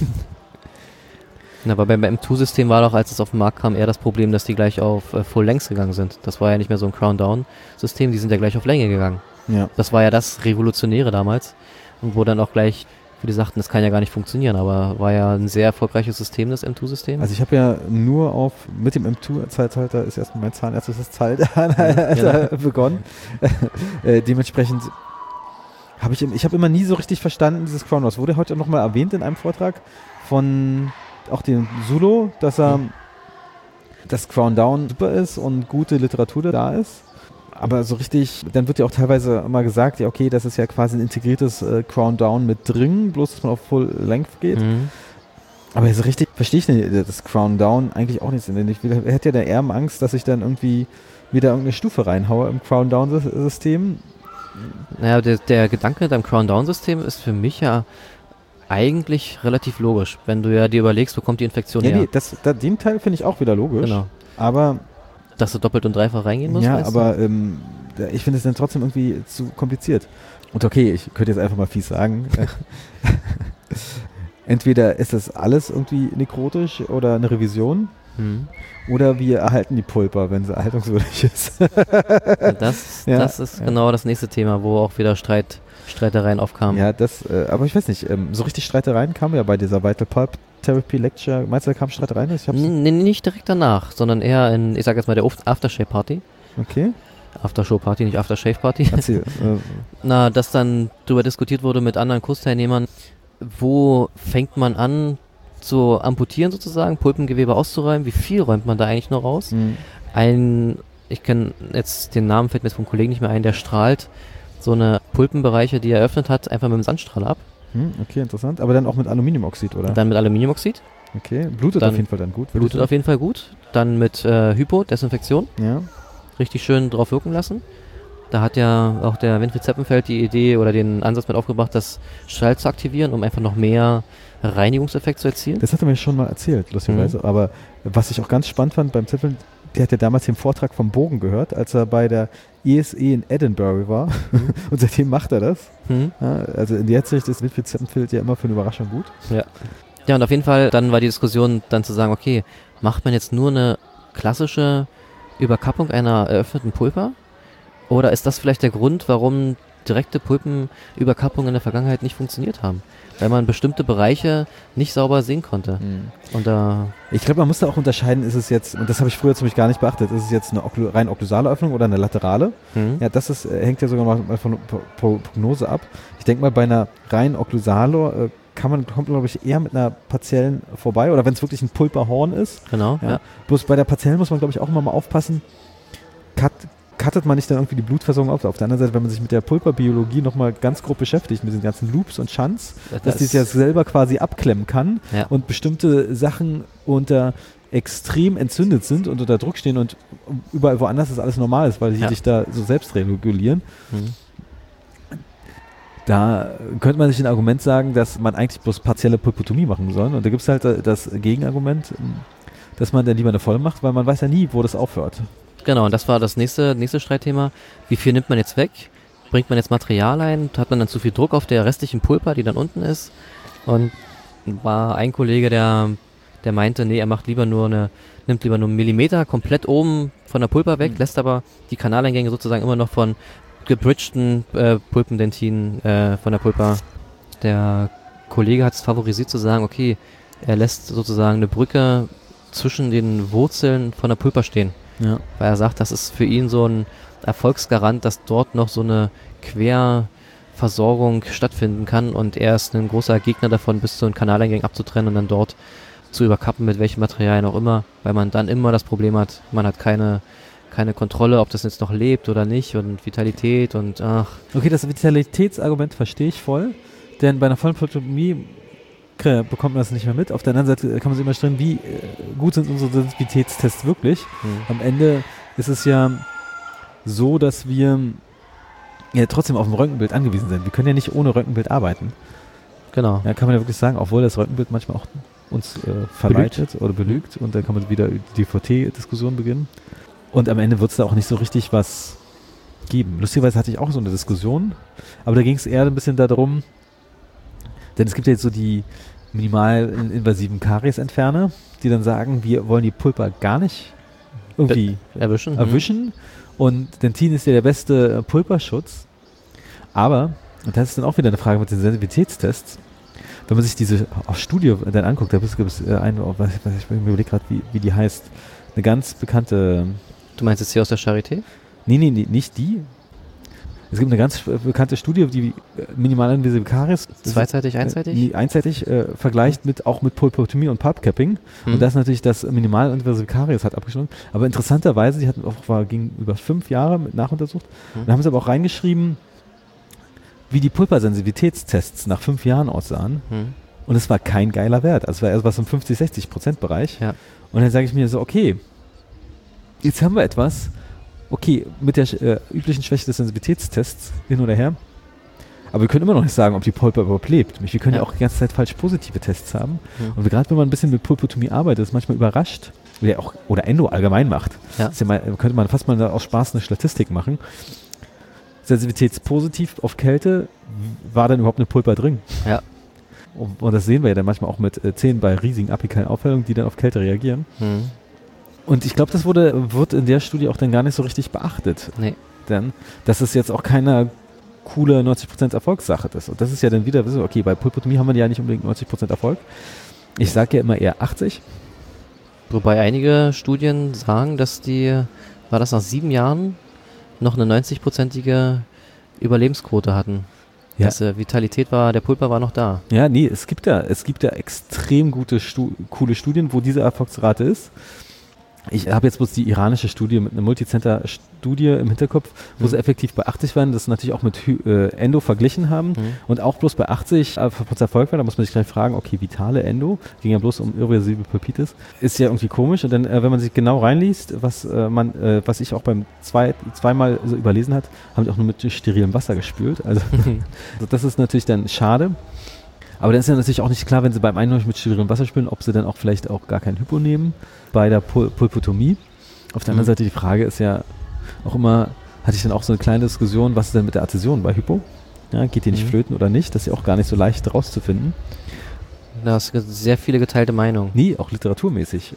Aber beim M2-System war doch, als es auf den Markt kam, eher das Problem, dass die gleich auf Full Length gegangen sind. Das war ja nicht mehr so ein Crown-Down-System, die sind ja gleich auf Länge gegangen. Ja. Das war ja das Revolutionäre damals. Und wo dann auch gleich viele sagten, das kann ja gar nicht funktionieren, aber war ja ein sehr erfolgreiches System, das M2-System.
Also ich habe ja nur mit dem M2-Zeitalter ist erstmal mein zahnärztliches Zeitalter begonnen. Dementsprechend habe ich habe immer nie so richtig verstanden, dieses Crown-Down. Das wurde heute auch nochmal erwähnt in einem Vortrag von auch den Zulo, dass das Crown Down super ist und gute Literatur da ist. Aber so richtig, dann wird ja auch teilweise immer gesagt, ja okay, das ist ja quasi ein integriertes Crown Down mit drin, bloß dass man auf Full Length geht. Aber so richtig verstehe ich das Crown Down eigentlich auch nicht. Ich hätte ja da eher Angst, dass ich dann irgendwie wieder irgendeine Stufe reinhaue im Crown Down System.
Naja, der Gedanke beim Crown Down System ist für mich ja eigentlich relativ logisch, wenn du ja dir überlegst, wo kommt die Infektion her.
Nee, den Teil finde ich auch wieder logisch. Genau. Aber
dass du doppelt und dreifach reingehen musst?
Ja, aber ich finde es dann trotzdem irgendwie zu kompliziert. Und okay, ich könnte jetzt einfach mal fies sagen. Entweder ist das alles irgendwie nekrotisch oder eine Revision. Oder wir erhalten die Pulpa, wenn sie erhaltungswürdig ist.
Das ist genau das nächste Thema, wo auch wieder Streitereien aufkamen.
Ja, aber ich weiß nicht, so richtig Streitereien kamen ja bei dieser Vital Pulp Therapy Lecture. Meinst du, da kamen Streitereien?
Nicht direkt danach, sondern eher in, ich sag jetzt mal, der Aftershave Party.
Okay.
Aftershow Party, nicht Aftershave Party.
Erzähl.
Dass dann darüber diskutiert wurde mit anderen Kursteilnehmern, wo fängt man an zu amputieren sozusagen, Pulpengewebe auszuräumen, wie viel räumt man da eigentlich noch raus? Ich kenne jetzt den Namen, fällt mir jetzt vom Kollegen nicht mehr ein, der strahlt so eine Pulpenbereiche, die er eröffnet hat, einfach mit dem Sandstrahl ab.
Okay, interessant. Aber dann auch mit Aluminiumoxid, oder?
Dann mit Aluminiumoxid.
Okay, blutet
dann
auf jeden Fall dann gut.
Blutet auf jeden Fall gut. Dann mit Hypo, Desinfektion.
Ja.
Richtig schön drauf wirken lassen. Da hat ja auch der Winfried Zeppenfeld die Idee oder den Ansatz mit aufgebracht, das Schall zu aktivieren, um einfach noch mehr Reinigungseffekt zu erzielen.
Das hat er mir schon mal erzählt, lustigerweise. Aber was ich auch ganz spannend fand beim Zeppenfeld, der hat ja damals den Vortrag vom Bogen gehört, als er bei der ESE in Edinburgh war. Und seitdem macht er das. Ja, also in der Hinsicht ist Winfried Zeppenfeld ja immer für eine Überraschung gut.
Ja, und auf jeden Fall, dann war die Diskussion dann zu sagen, okay, macht man jetzt nur eine klassische Überkappung einer eröffneten Pulpa? Oder ist das vielleicht der Grund, warum direkte Pulpenüberkappungen in der Vergangenheit nicht funktioniert haben? Weil man bestimmte Bereiche nicht sauber sehen konnte. Und
ich glaube, man muss da auch unterscheiden, ist es jetzt, und das habe ich früher ziemlich gar nicht beachtet, ist es jetzt eine rein okklusale Öffnung oder eine laterale? Ja, das ist, hängt ja sogar mal von Prognose ab. Ich denke mal, bei einer rein okklusale kommt, glaube ich, eher mit einer partiellen vorbei, oder wenn es wirklich ein Pulperhorn ist.
Genau,
ja. Bloß bei der partiellen muss man, glaube ich, auch immer mal aufpassen, cuttet man nicht dann irgendwie die Blutversorgung auf. Auf der anderen Seite, wenn man sich mit der Pulperbiologie nochmal ganz grob beschäftigt, mit den ganzen Loops und Shunts, dass die es ja selber quasi abklemmen kann und bestimmte Sachen unter extrem entzündet sind und unter Druck stehen und überall woanders ist alles normal ist, weil die sich da so selbst regulieren. Da könnte man sich ein Argument sagen, dass man eigentlich bloß partielle Pulpotomie machen soll. Und da gibt es halt das Gegenargument, dass man dann lieber eine voll macht, weil man weiß ja nie, wo das aufhört.
Genau, und das war das nächste Streitthema. Wie viel nimmt man jetzt weg? Bringt man jetzt Material ein? Hat man dann zu viel Druck auf der restlichen Pulpa, die dann unten ist? Und war ein Kollege, der meinte, nee, er nimmt lieber nur einen Millimeter komplett oben von der Pulpa weg, lässt aber die Kanaleingänge sozusagen immer noch von gebridgten Pulpendentinen von der Pulpa. Der Kollege hat es favorisiert zu sagen, okay, er lässt sozusagen eine Brücke zwischen den Wurzeln von der Pulpa stehen. Ja. Weil er sagt, das ist für ihn so ein Erfolgsgarant, dass dort noch so eine Querversorgung stattfinden kann, und er ist ein großer Gegner davon, bis zu den Kanaleingängen abzutrennen und dann dort zu überkappen, mit welchen Materialien auch immer, weil man dann immer das Problem hat, man hat keine Kontrolle, ob das jetzt noch lebt oder nicht, und Vitalität und
Okay, das Vitalitätsargument verstehe ich voll, denn bei einer vollen Pulpotomie bekommt man das nicht mehr mit. Auf der anderen Seite kann man sich immer stellen, wie gut sind unsere Sensitivitätstests wirklich. Am Ende ist es ja so, dass wir ja trotzdem auf ein Röntgenbild angewiesen sind. Wir können ja nicht ohne Röntgenbild arbeiten.
Genau.
Ja, kann man ja wirklich sagen, obwohl das Röntgenbild manchmal auch uns verleitet oder belügt, und dann kann man wieder die DVT-Diskussion beginnen. Und am Ende wird es da auch nicht so richtig was geben. Lustigerweise hatte ich auch so eine Diskussion, aber da ging es eher ein bisschen darum, denn es gibt ja jetzt so die minimal invasiven Kariesentferner, die dann sagen, wir wollen die Pulpa gar nicht irgendwie erwischen. Und Dentin ist ja der beste Pulperschutz. Aber, und das ist dann auch wieder eine Frage mit den Sensitivitätstests, wenn man sich diese Studie dann anguckt, da gibt es eine, ich überlege gerade, wie die heißt, eine ganz bekannte...
Du meinst jetzt hier aus der Charité?
Nee, nicht die. Es gibt eine ganz bekannte Studie, die minimalinvasive Karies
zweiseitig, einseitig
vergleicht auch mit Pulpotomie und Pulpcapping. Und das ist natürlich das minimalinvasive Karies hat abgeschlossen. Aber interessanterweise, die ging über 5 Jahre nachuntersucht, und haben sie aber auch reingeschrieben, wie die Pulpersensitivitätstests nach 5 Jahren aussahen. Und es war kein geiler Wert. Also es war erst was im 50-60% Bereich.
Ja.
Und dann sage ich mir so, okay, jetzt haben wir etwas, okay, mit der üblichen Schwäche des Sensitivitätstests hin oder her, aber wir können immer noch nicht sagen, ob die Pulpa überhaupt lebt. Wir können ja auch die ganze Zeit falsch positive Tests haben. Und gerade wenn man ein bisschen mit Pulpotomie arbeitet, ist manchmal überrascht, oder Endo allgemein macht. Ja. Das ist ja könnte man fast mal aus Spaß eine Statistik machen. Sensitivitätspositiv auf Kälte, war dann überhaupt eine Pulpa drin?
Ja.
Und das sehen wir ja dann manchmal auch mit Zähnen bei riesigen apikalen Aufhellungen, die dann auf Kälte reagieren. Und ich glaube, das wird in der Studie auch dann gar nicht so richtig beachtet.
Nee.
Denn das ist jetzt auch keine coole 90% Erfolgssache ist. Und das ist ja dann wieder, okay, bei Pulpotomie haben wir ja nicht unbedingt 90% Erfolg. Ich sage ja immer eher 80.
Wobei einige Studien sagen, dass war das nach 7 Jahren, noch eine 90%ige Überlebensquote hatten. Ja. Das Vitalität der Pulpa war noch da.
Ja, nee, es gibt ja extrem gute, coole Studien, wo diese Erfolgsrate ist. Ich habe jetzt bloß die iranische Studie mit einer Multicenter-Studie im Hinterkopf, wo sie effektiv bei 80 waren, das natürlich auch mit Endo verglichen haben und auch bloß bei 80 Erfolg war. Da muss man sich gleich fragen, okay, vitale Endo, ging ja bloß um irreversible Pulpitis, ist ja irgendwie komisch. Und dann, wenn man sich genau reinliest, was ich auch beim zweimal so überlesen hat, haben die auch nur mit sterilem Wasser gespült. Also das ist natürlich dann schade. Aber dann ist ja natürlich auch nicht klar, wenn sie beim einen mit sterilem Wasser spülen, ob sie dann auch vielleicht auch gar kein Hypo nehmen bei der Pulpotomie. Auf der anderen Seite die Frage ist ja auch immer, hatte ich dann auch so eine kleine Diskussion, was ist denn mit der Adhäsion bei Hypo? Ja, geht die nicht flöten oder nicht? Das ist ja auch gar nicht so leicht rauszufinden.
Da ist sehr viele geteilte Meinungen.
Nee, auch literaturmäßig.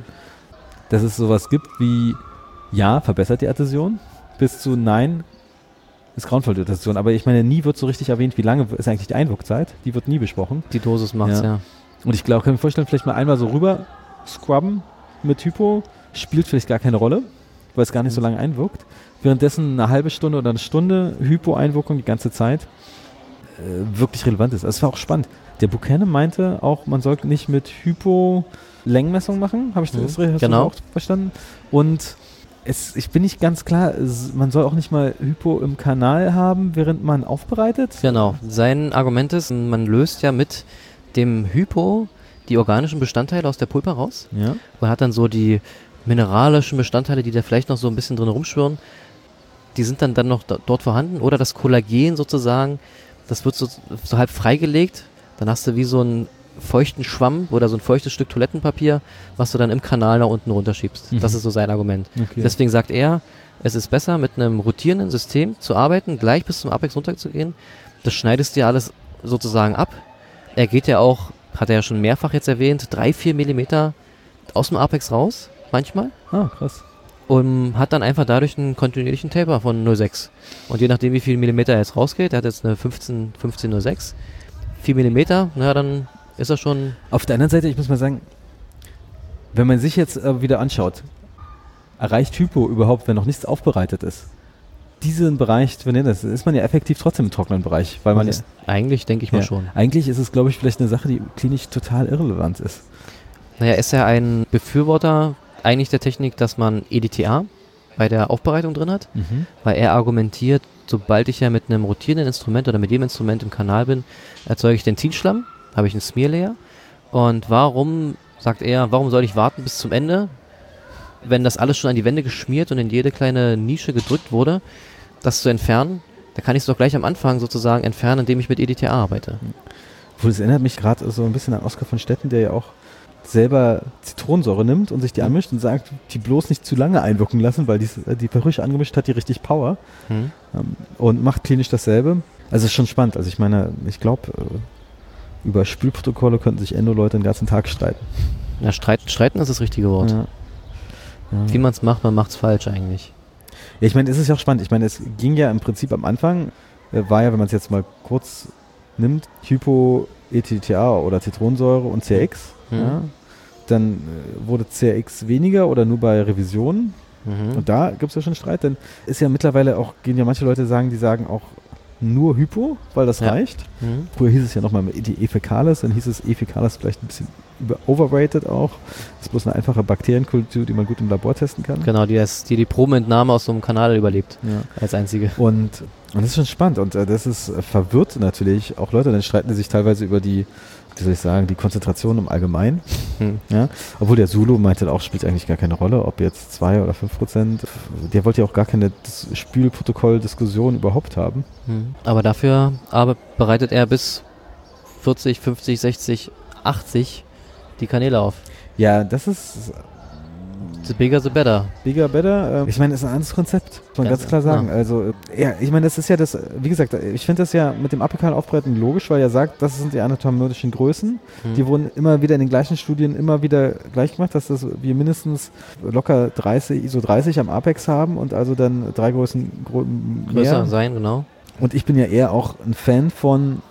Dass es sowas gibt wie, ja, verbessert die Adhäsion, bis zu nein, ist grauenvoll, die Adhäsion. Aber ich meine, nie wird so richtig erwähnt, wie lange ist eigentlich die Einwirkzeit. Die wird nie besprochen.
Die Dosis macht's, ja.
Und ich glaube, kann mir vorstellen, vielleicht mal einmal so rüber scrubben mit Hypo, spielt vielleicht gar keine Rolle, weil es gar nicht so lange einwirkt. Währenddessen eine halbe Stunde oder eine Stunde Hypo-Einwirkung die ganze Zeit wirklich relevant ist. Also es war auch spannend. Der Buchanan meinte auch, man sollte nicht mit Hypo Längenmessung machen. Habe ich das auch verstanden? Und ich bin nicht ganz klar, man soll auch nicht mal Hypo im Kanal haben, während man aufbereitet.
Genau. Sein Argument ist, man löst ja mit dem Hypo die organischen Bestandteile aus der Pulpa raus.
Ja.
Man hat dann so die mineralischen Bestandteile, die da vielleicht noch so ein bisschen drin rumschwirren, die sind dann noch dort vorhanden. Oder das Kollagen sozusagen, das wird so halb freigelegt. Dann hast du wie so einen feuchten Schwamm oder so ein feuchtes Stück Toilettenpapier, was du dann im Kanal nach unten runterschiebst. Das ist so sein Argument. Okay. Deswegen sagt er, es ist besser, mit einem rotierenden System zu arbeiten, gleich bis zum Apex runterzugehen. Das schneidest dir alles sozusagen ab. Er geht ja auch, hat er ja schon mehrfach jetzt erwähnt, 3-4 Millimeter aus dem Apex raus, manchmal.
Ah, krass.
Und hat dann einfach dadurch einen kontinuierlichen Taper von 0,6. Und je nachdem, wie viel Millimeter er jetzt rausgeht, er hat jetzt eine 15,06, 4 Millimeter, na dann ist er schon...
Auf der anderen Seite, ich muss mal sagen, wenn man sich jetzt wieder anschaut, erreicht Hypo überhaupt, wenn noch nichts aufbereitet ist? Diesen Bereich, das ist man ja effektiv trotzdem im trockenen Bereich. Weil man ist,
eigentlich denke ich mal schon.
Eigentlich ist es, glaube ich, vielleicht eine Sache, die klinisch total irrelevant ist.
Naja, ist er ein Befürworter eigentlich der Technik, dass man EDTA bei der Aufbereitung drin hat, weil er argumentiert, sobald ich ja mit einem rotierenden Instrument oder mit jedem Instrument im Kanal bin, erzeuge ich den Zielschlamm, habe ich einen Smear-Layer. Und warum, sagt er, warum soll ich warten bis zum Ende, wenn das alles schon an die Wände geschmiert und in jede kleine Nische gedrückt wurde, das zu entfernen? Da kann ich es doch gleich am Anfang sozusagen entfernen, indem ich mit EDTA arbeite.
Das erinnert mich gerade so ein bisschen an Oskar von Stetten, der ja auch selber Zitronensäure nimmt und sich die anmischt und sagt, die bloß nicht zu lange einwirken lassen, weil die frisch angemischt hat, die richtig Power und macht klinisch dasselbe. Also es ist schon spannend. Also ich meine, ich glaube, über Spülprotokolle könnten sich Endo-Leute den ganzen Tag streiten.
Ja, streiten ist das richtige Wort.
Ja.
Wie man es macht, man macht es falsch eigentlich.
Ja, ich meine, es ist ja auch spannend. Ich meine, es ging ja im Prinzip am Anfang, war ja, wenn man es jetzt mal kurz nimmt, Hypo, EDTA oder Zitronensäure und CRX. Ja. Dann wurde CRX weniger oder nur bei Revisionen. Und da gibt es ja schon Streit. Dann ist ja mittlerweile auch, gehen ja manche Leute sagen, die sagen auch nur Hypo, weil das reicht. Früher hieß es ja nochmal die E-Fecalis, dann hieß es E-Fecalis vielleicht ein bisschen overrated auch. Das ist bloß eine einfache Bakterienkultur, die man gut im Labor testen kann.
Genau, die Probenentnahme aus so einem Kanal überlebt. Als einzige.
Und das ist schon spannend und das ist verwirrt natürlich auch Leute, dann streiten die sich teilweise über die, wie soll ich sagen, die Konzentration im Allgemeinen. Ja? Obwohl der Zulu meinte auch, spielt eigentlich gar keine Rolle, ob jetzt 2 oder 5%. Der wollte ja auch gar keine Spülprotokoll-Diskussion überhaupt haben.
Aber dafür bereitet er bis 40, 50, 60, 80 die Kanäle auf.
Ja, das ist...
The bigger, the better.
Bigger, better. Ich meine, das ist ein anderes Konzept, muss man ganz klar sagen. Ja. Also, ja, ich meine, das ist ja das, wie gesagt, ich finde das ja mit dem apikalen Aufbereiten logisch, weil er sagt, das sind die anatomischen Größen. Die wurden immer wieder in den gleichen Studien immer wieder gleich gemacht, dass wir mindestens locker ISO 30 am Apex haben und also dann 3 Größen
größer sein, genau.
Und ich bin ja eher auch ein Fan von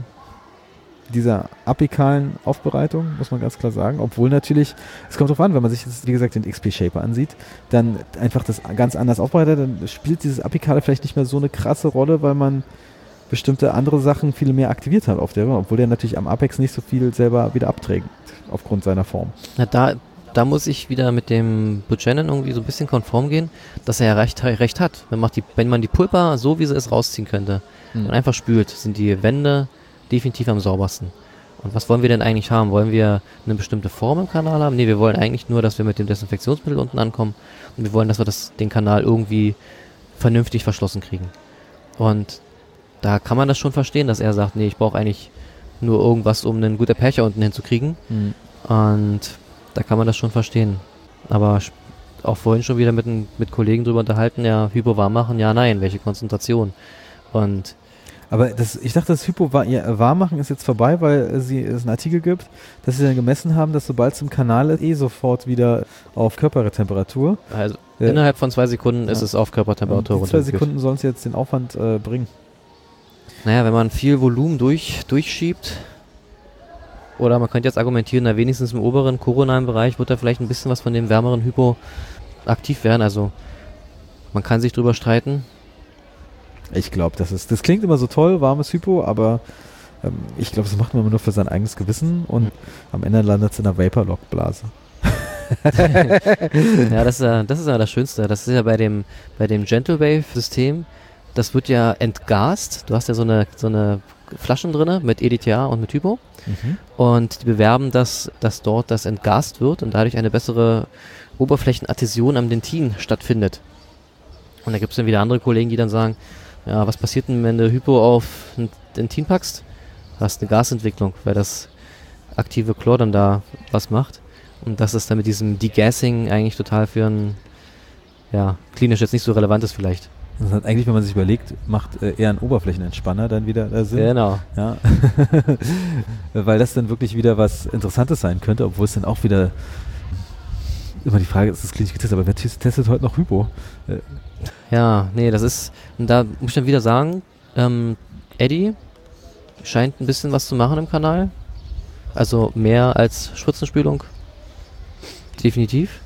dieser apikalen Aufbereitung, muss man ganz klar sagen. Obwohl natürlich, es kommt drauf an, wenn man sich jetzt, wie gesagt, den XP-Shaper ansieht, dann einfach das ganz anders aufbereitet, dann spielt dieses Apikale vielleicht nicht mehr so eine krasse Rolle, weil man bestimmte andere Sachen viel mehr aktiviert hat auf der, obwohl der natürlich am Apex nicht so viel selber wieder abträgt, aufgrund seiner Form.
Na, da da muss ich wieder mit dem Buchanan irgendwie so ein bisschen konform gehen, dass er ja recht hat. Wenn man die Pulpa so wie sie ist rausziehen könnte und einfach spült, sind die Wände definitiv am saubersten. Und was wollen wir denn eigentlich haben? Wollen wir eine bestimmte Form im Kanal haben? Nee, wir wollen eigentlich nur, dass wir mit dem Desinfektionsmittel unten ankommen und wir wollen, dass wir den Kanal irgendwie vernünftig verschlossen kriegen. Und da kann man das schon verstehen, dass er sagt, nee, ich brauche eigentlich nur irgendwas, um einen guten Apercher unten hinzukriegen. Und da kann man das schon verstehen. Aber auch vorhin schon wieder mit Kollegen drüber unterhalten, ja, Hypo warm machen, ja, nein, welche Konzentration? Und
aber ich dachte, das Hypo warm ist jetzt vorbei, weil es einen Artikel gibt, dass sie dann gemessen haben, dass sobald es im Kanal ist, sofort wieder auf Körpertemperatur.
Also innerhalb von 2 Sekunden ist es auf Körpertemperatur
runter. 2 Sekunden sollen es jetzt den Aufwand bringen.
Naja, wenn man viel Volumen durchschiebt, oder man könnte jetzt argumentieren, na wenigstens im oberen koronalen Bereich wird da vielleicht ein bisschen was von dem wärmeren Hypo aktiv werden. Also man kann sich drüber streiten.
Ich glaube, das klingt immer so toll, warmes Hypo, aber ich glaube, das macht man immer nur für sein eigenes Gewissen und am Ende landet es in einer Vapor-Lock-Blase.
Ja, das ist ja das Schönste. Das ist ja bei dem Gentle Wave-System, das wird ja entgast. Du hast ja so eine Flaschen drin mit EDTA und mit Hypo. Und die bewerben, dass dort das entgast wird und dadurch eine bessere Oberflächenadhäsion am Dentin stattfindet. Und da gibt es dann wieder andere Kollegen, die dann sagen, ja, was passiert denn, wenn du Hypo auf ein Dentin packst? Du hast eine Gasentwicklung, weil das aktive Chlor dann da was macht. Und das ist dann mit diesem Degassing eigentlich total für ein, ja, klinisch jetzt nicht so relevant ist vielleicht.
Das hat eigentlich, wenn man sich überlegt, macht eher ein Oberflächenentspanner dann wieder Sinn.
Genau.
Ja. Weil das dann wirklich wieder was Interessantes sein könnte, obwohl es dann auch wieder immer die Frage ist, klinisch getestet, aber wer testet heute noch Hypo?
Ja, nee, das ist, und da muss ich dann wieder sagen, Eddie scheint ein bisschen was zu machen im Kanal. Also mehr als Spritzenspülung. Definitiv.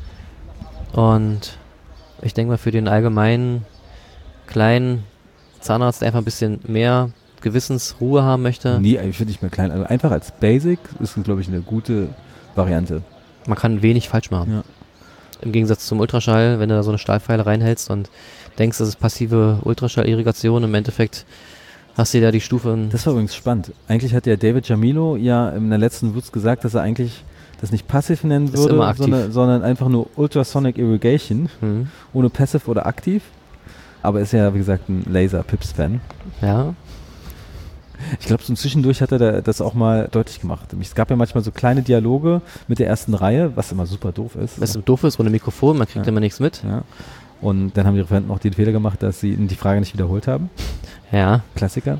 Und ich denke mal für den allgemeinen kleinen Zahnarzt, der einfach ein bisschen mehr Gewissensruhe haben möchte.
Nee, ich finde nicht mehr klein. Also einfach als Basic ist, glaube ich, eine gute Variante.
Man kann wenig falsch machen.
Ja.
Im Gegensatz zum Ultraschall, wenn du da so eine Stahlpfeile reinhältst und denkst, das ist passive Ultraschallirrigation, im Endeffekt hast du da die Stufe.
Das war übrigens spannend. Eigentlich hat ja David Jamilo ja in der letzten Wutz gesagt, dass er eigentlich das nicht passiv nennen würde, sondern einfach nur Ultrasonic Irrigation, ohne passiv oder aktiv. Aber ist ja, wie gesagt, ein Laser-Pips-Fan.
Ja.
Ich glaube, so zwischendurch hat er das auch mal deutlich gemacht. Es gab ja manchmal so kleine Dialoge mit der ersten Reihe, was immer super doof ist.
Was doof ist, ohne Mikrofon, man kriegt immer nichts mit.
Ja. Und dann haben die Referenten auch den Fehler gemacht, dass sie die Frage nicht wiederholt haben.
Ja.
Klassiker.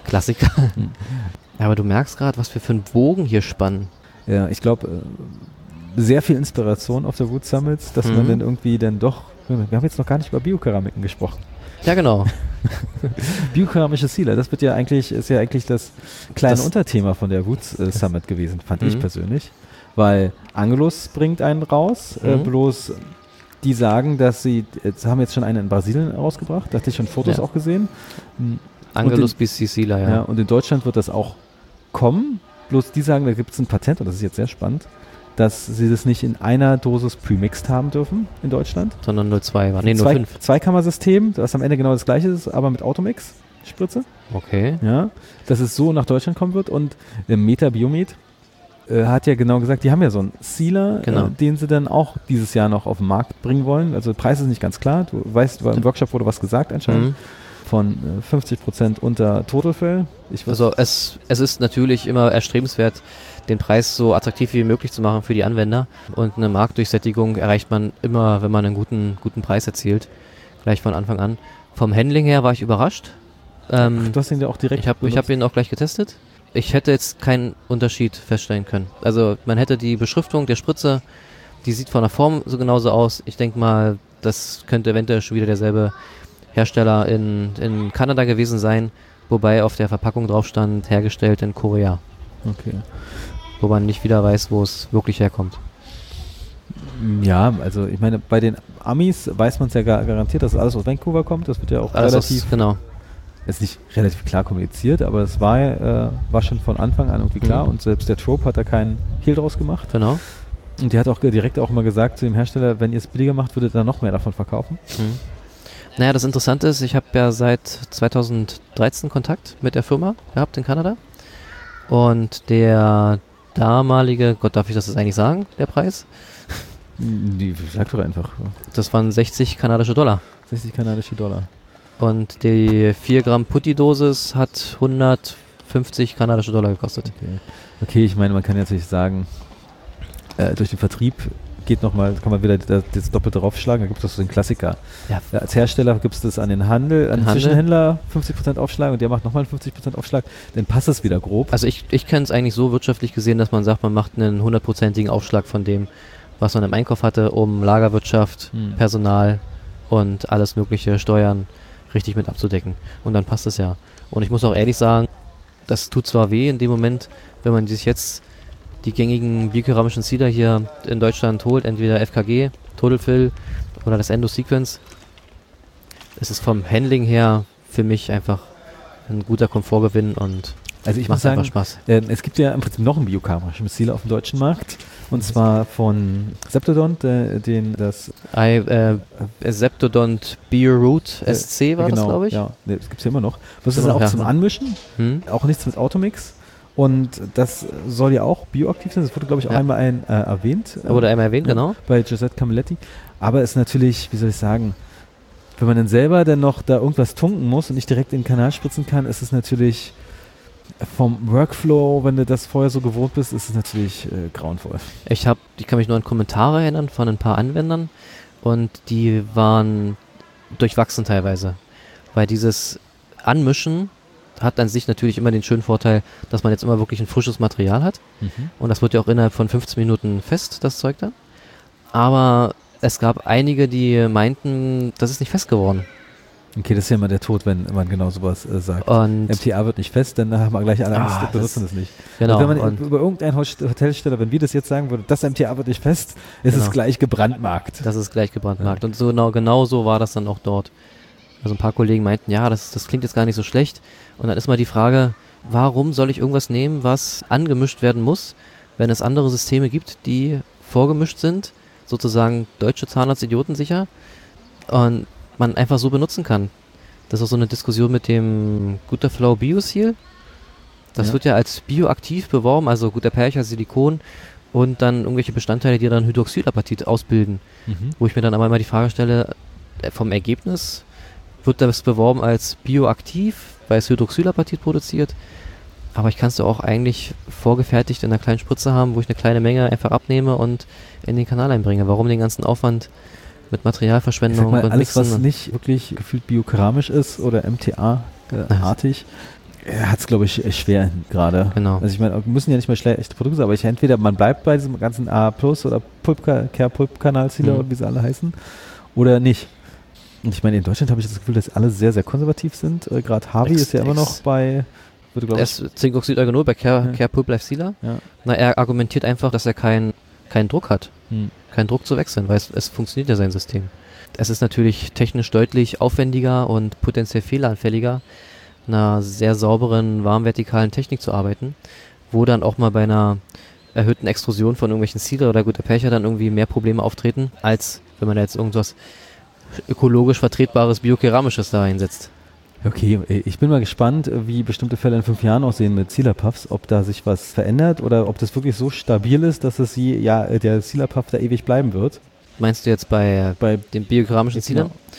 Aber du merkst gerade, was wir für einen Bogen hier spannen.
Ja, ich glaube, sehr viel Inspiration auf der Wood Summits, dass man dann irgendwie dann doch, wir haben jetzt noch gar nicht über Biokeramiken gesprochen.
Ja, genau.
Biokeramische Sealer, das ist ja eigentlich das kleine Unterthema von der Wood Summit gewesen, fand ich persönlich. Weil Angelus bringt einen raus, bloß die sagen, dass haben jetzt schon einen in Brasilien rausgebracht, da hatte ich schon Fotos auch gesehen.
Angelus BC Sealer, ja.
Und in Deutschland wird das auch kommen, bloß die sagen, da gibt es ein Patent, und das ist jetzt sehr spannend, dass sie das nicht in einer Dosis premixed haben dürfen in Deutschland.
Sondern 0,2 war. Nee, 0,5.
Zweikammersystem, das am Ende genau das gleiche ist, aber mit Automix-Spritze.
Okay.
Ja, dass es so nach Deutschland kommen wird. Und Metabiomed hat ja genau gesagt, die haben ja so einen Sealer, den sie dann auch dieses Jahr noch auf den Markt bringen wollen. Also der Preis ist nicht ganz klar. Du weißt, im Workshop wurde was gesagt anscheinend. Von 50% unter Totalfell.
Also es ist natürlich immer erstrebenswert, den Preis so attraktiv wie möglich zu machen für die Anwender. Und eine Marktdurchsättigung erreicht man immer, wenn man einen guten Preis erzielt. Gleich von Anfang an. Vom Handling her war ich überrascht.
Du hast ihn ja auch direkt
Ich habe ihn auch gleich getestet. Ich hätte jetzt keinen Unterschied feststellen können. Also man hätte die Beschriftung der Spritze, die sieht von der Form so genauso aus. Ich denke mal, das könnte eventuell schon wieder derselbe Hersteller in Kanada gewesen sein, wobei auf der Verpackung drauf stand, hergestellt in Korea.
Okay.
Wo man nicht wieder weiß, wo es wirklich herkommt.
Ja, also ich meine, bei den Amis weiß man es ja garantiert, dass alles aus Vancouver kommt. Das wird ja auch jetzt nicht relativ klar kommuniziert, aber es war schon von Anfang an irgendwie klar und selbst der Trope hat da keinen Hehl draus gemacht.
Genau.
Und die hat auch direkt auch mal gesagt zu dem Hersteller, wenn ihr es billiger macht, würdet ihr dann noch mehr davon verkaufen.
Naja, das Interessante ist, ich habe ja seit 2013 Kontakt mit der Firma gehabt in Kanada. Und der damalige, Gott, darf ich das jetzt eigentlich sagen, der Preis?
Sag doch einfach.
Das waren 60 kanadische Dollar.
60 kanadische Dollar.
Und die 4 Gramm Putti-Dosis hat 150 kanadische Dollar gekostet.
Okay, ich meine, man kann jetzt nicht sagen, durch den Vertrieb geht nochmal, kann man wieder das Doppelte draufschlagen, da gibt es so den Klassiker. Ja. Als Hersteller gibt es das an den Handel, an den Zwischenhändler 50% Aufschlag und der macht nochmal 50% Aufschlag, dann passt das wieder grob.
Also ich kenne es eigentlich so wirtschaftlich gesehen, dass man sagt, man macht einen 100%igen Aufschlag von dem, was man im Einkauf hatte, um Lagerwirtschaft, Personal und alles mögliche Steuern richtig mit abzudecken. Und dann passt es ja. Und ich muss auch ehrlich sagen, das tut zwar weh in dem Moment, wenn man sich jetzt die gängigen biokeramischen Sealer hier in Deutschland holt, entweder FKG, Total Fill oder das Endo Sequence. Es ist vom Handling her für mich einfach ein guter Komfortgewinn und
also ich muss sagen, Spaß. Es gibt ja im Prinzip noch einen biokeramischen Sealer auf dem deutschen Markt und zwar von Septodont, das
Septodont BioRoot SC war
genau,
das, glaube ich.
Ja, das gibt es ja immer noch. Das ist auch zum Anmischen, auch nichts mit Automix. Und das soll ja auch bioaktiv sein. Das wurde, glaube ich, auch einmal erwähnt.
Wurde einmal erwähnt, genau.
Bei Giuseppe Camilletti. Aber ist natürlich, wie soll ich sagen, wenn man dann selber dann noch da irgendwas tunken muss und nicht direkt in den Kanal spritzen kann, ist es natürlich vom Workflow, wenn du das vorher so gewohnt bist, ist es natürlich grauenvoll.
Ich kann mich nur an Kommentare erinnern von ein paar Anwendern und die waren durchwachsen teilweise. Weil dieses Anmischen hat an sich natürlich immer den schönen Vorteil, dass man jetzt immer wirklich ein frisches Material hat. Und das wird ja auch innerhalb von 15 Minuten fest, das Zeug dann. Aber es gab einige, die meinten, das ist nicht fest geworden.
Okay, das ist ja immer der Tod, wenn man genau sowas sagt.
Und
MTA wird nicht fest, dann haben wir gleich alle Angst, wir benutzen das nicht.
Genau.
Und wenn man über irgendeinen Hotelsteller, wenn wir das jetzt sagen würden, das MTA wird nicht fest, ist es gleich gebrandmarkt.
Das ist gleich gebrandmarkt. Und so genau so war das dann auch dort. Also ein paar Kollegen meinten, ja, das klingt jetzt gar nicht so schlecht. Und dann ist mal die Frage, warum soll ich irgendwas nehmen, was angemischt werden muss, wenn es andere Systeme gibt, die vorgemischt sind, sozusagen deutsche Zahnarzt-Idioten sicher, und man einfach so benutzen kann. Das ist auch so eine Diskussion mit dem Gutterflow BioSeal. Das wird ja als bioaktiv beworben, also guter Percher, Silikon und dann irgendwelche Bestandteile, die dann Hydroxylapatit ausbilden. Wo ich mir dann aber immer die Frage stelle, vom Ergebnis wird das beworben als bioaktiv, weil es Hydroxylapatit produziert. Aber ich kann es doch auch eigentlich vorgefertigt in einer kleinen Spritze haben, wo ich eine kleine Menge einfach abnehme und in den Kanal einbringe. Warum den ganzen Aufwand mit Materialverschwendung
und alles,
Mixen
was nicht wirklich gefühlt biokeramisch ist oder MTA-artig, hat es, glaube ich, schwer gerade.
Genau.
Also ich meine, müssen ja nicht mal schlechte Produkte sein, aber entweder man bleibt bei diesem ganzen A+ oder Pulp-Kanal-Sealer oder wie sie alle heißen, oder nicht. Und ich meine, in Deutschland habe ich das Gefühl, dass alle sehr, sehr konservativ sind. Gerade Harvey ist ja immer noch bei
Zinkoxid-Eugenol bei Care Pulp Life Sealer. Ja. Na, er argumentiert einfach, dass er keinen Druck hat. Keinen Druck zu wechseln, weil es funktioniert ja sein System. Es ist natürlich technisch deutlich aufwendiger und potenziell fehleranfälliger, einer sehr sauberen, warmvertikalen Technik zu arbeiten, wo dann auch mal bei einer erhöhten Extrusion von irgendwelchen Sealer oder guter Percher dann irgendwie mehr Probleme auftreten, als wenn man da jetzt irgendwas ökologisch vertretbares Biokeramisches da einsetzt.
Okay, ich bin mal gespannt, wie bestimmte Fälle in 5 Jahren aussehen mit Sealer-Puffs, ob da sich was verändert oder ob das wirklich so stabil ist, dass es der Sealer-Puff da ewig bleiben wird.
Meinst du jetzt bei den biokeramischen Sealern? Genau.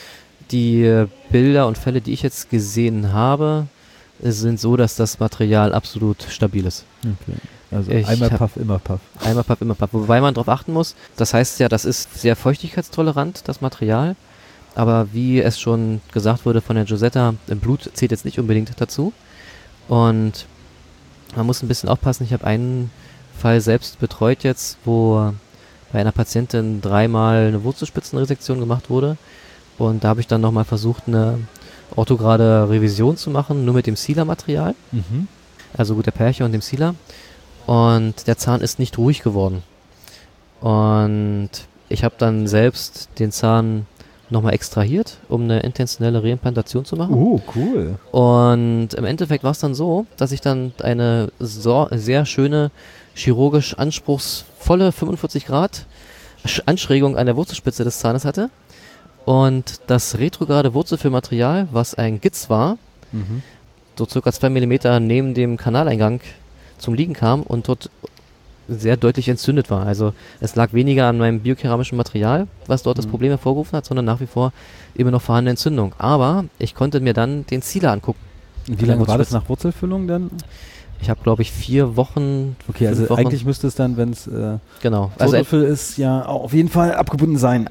Die Bilder und Fälle, die ich jetzt gesehen habe, sind so, dass das Material absolut stabil ist.
Okay. Also einmal Puff, immer Puff.
Einmal Puff, immer Puff. Wobei man darauf achten muss, das heißt ja, das ist sehr feuchtigkeitstolerant, das Material. Aber wie es schon gesagt wurde von der Giuseppe, im Blut zählt jetzt nicht unbedingt dazu. Und man muss ein bisschen aufpassen. Ich habe einen Fall selbst betreut jetzt, wo bei einer Patientin 3-mal eine Wurzelspitzenresektion gemacht wurde. Und da habe ich dann nochmal versucht, eine orthograde Revision zu machen, nur mit dem Sealer-Material. Also guter Percher und dem Sealer. Und der Zahn ist nicht ruhig geworden. Und ich habe dann selbst den Zahn nochmal extrahiert, um eine intentionelle Reimplantation zu machen.
Oh, cool.
Und im Endeffekt war es dann so, dass ich dann eine sehr schöne chirurgisch anspruchsvolle 45 Grad Anschrägung an der Wurzelspitze des Zahnes hatte und das retrograde Wurzelfüllmaterial, was ein Gitz war, so circa 2 mm neben dem Kanaleingang zum Liegen kam und dort sehr deutlich entzündet war. Also es lag weniger an meinem biokeramischen Material, was dort das Problem hervorgerufen hat, sondern nach wie vor immer noch vorhandene Entzündung. Aber ich konnte mir dann den Sealer angucken.
Und wie lange war das nach Wurzelfüllung dann?
Ich habe, glaube ich, 4 Wochen.
Okay, also
Wochen.
Eigentlich müsste es dann, wenn es
genau.
Wurzelfüll ist, ja auf jeden Fall abgebunden sein.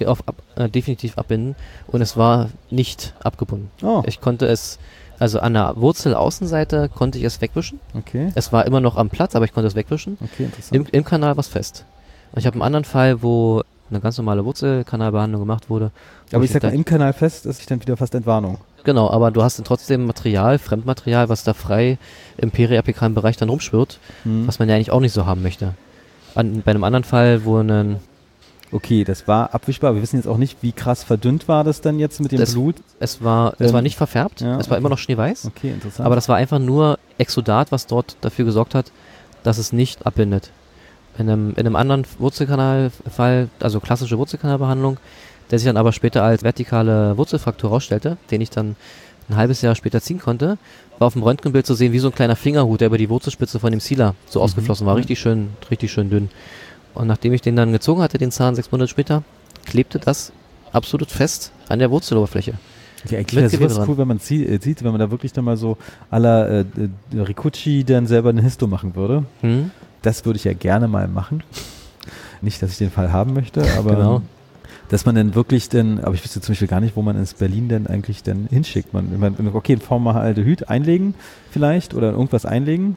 Definitiv abbinden. Und es war nicht abgebunden.
Oh.
Ich konnte es, also an der Wurzelaußenseite konnte ich es wegwischen.
Okay.
Es war immer noch am Platz, aber ich konnte es wegwischen.
Okay, interessant.
Im Kanal war es fest. Und ich habe einen anderen Fall, wo eine ganz normale Wurzelkanalbehandlung gemacht wurde.
Aber ich sag mal, im Kanal fest ist dann wieder fast Entwarnung.
Genau, aber du hast dann trotzdem Material, Fremdmaterial, was da frei im periapikalen Bereich dann rumschwirrt, was man ja eigentlich auch nicht so haben möchte. Bei einem anderen Fall, wo ein...
Okay, das war abwischbar. Wir wissen jetzt auch nicht, wie krass verdünnt war das dann jetzt mit dem Blut.
Es war nicht verfärbt, es war immer noch schneeweiß.
Okay, interessant.
Aber das war einfach nur Exudat, was dort dafür gesorgt hat, dass es nicht abbindet. In einem anderen Wurzelkanalfall, also klassische Wurzelkanalbehandlung, der sich dann aber später als vertikale Wurzelfraktur herausstellte, den ich dann ein halbes Jahr später ziehen konnte, war auf dem Röntgenbild zu sehen wie so ein kleiner Fingerhut, der über die Wurzelspitze von dem Sealer so ausgeflossen war. Richtig schön dünn. Und nachdem ich den dann gezogen hatte, den Zahn 6 Monate später, klebte das absolut fest an der Wurzeloberfläche.
Okay, eigentlich wäre sowas cool, wenn man sieht, wenn man da wirklich dann mal so à la Rikuchi dann selber eine Histo machen würde. Das würde ich ja gerne mal machen. Nicht, dass ich den Fall haben möchte, aber
genau.
Dass man dann wirklich aber ich wüsste zum Beispiel gar nicht, wo man ins Berlin denn eigentlich dann hinschickt. Okay, ein Formaldehyd einlegen vielleicht oder irgendwas einlegen.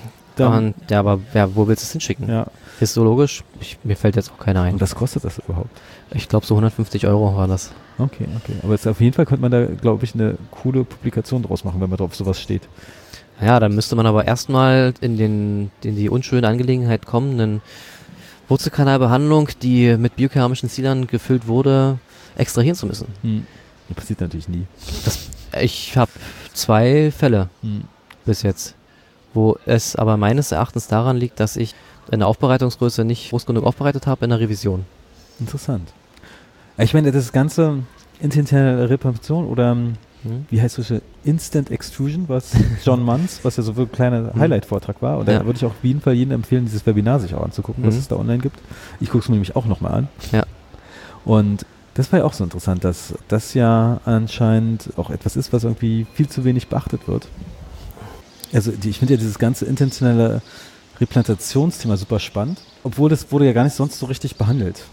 Dann aber wo willst du es hinschicken?
Ja.
Histologisch, mir fällt jetzt auch keiner ein.
Und was kostet das überhaupt?
Ich glaube so 150 € war das.
Okay. Aber jetzt auf jeden Fall könnte man da, glaube ich, eine coole Publikation draus machen, wenn man drauf sowas steht.
Ja, dann müsste man aber erstmal in die unschöne Angelegenheit kommen, eine Wurzelkanalbehandlung, die mit biokeramischen Sealern gefüllt wurde, extrahieren zu müssen.
Das passiert natürlich nie.
Ich habe 2 Fälle bis jetzt, wo es aber meines Erachtens daran liegt, dass ich in der Aufbereitungsgröße nicht groß genug aufbereitet habe in der Revision.
Interessant. Ich meine, das ganze intentionelle Reparatur oder wie heißt das? Instant Extrusion, was John Munz, was ja so ein kleiner Highlight-Vortrag war. Und da würde ich auch auf jeden Fall jedem empfehlen, dieses Webinar sich auch anzugucken, was es da online gibt. Ich gucke es mir nämlich auch nochmal an.
Ja.
Und das war ja auch so interessant, dass das ja anscheinend auch etwas ist, was irgendwie viel zu wenig beachtet wird. Also ich finde ja dieses ganze intentionelle Replantationsthema super spannend, obwohl das wurde ja gar nicht sonst so richtig behandelt.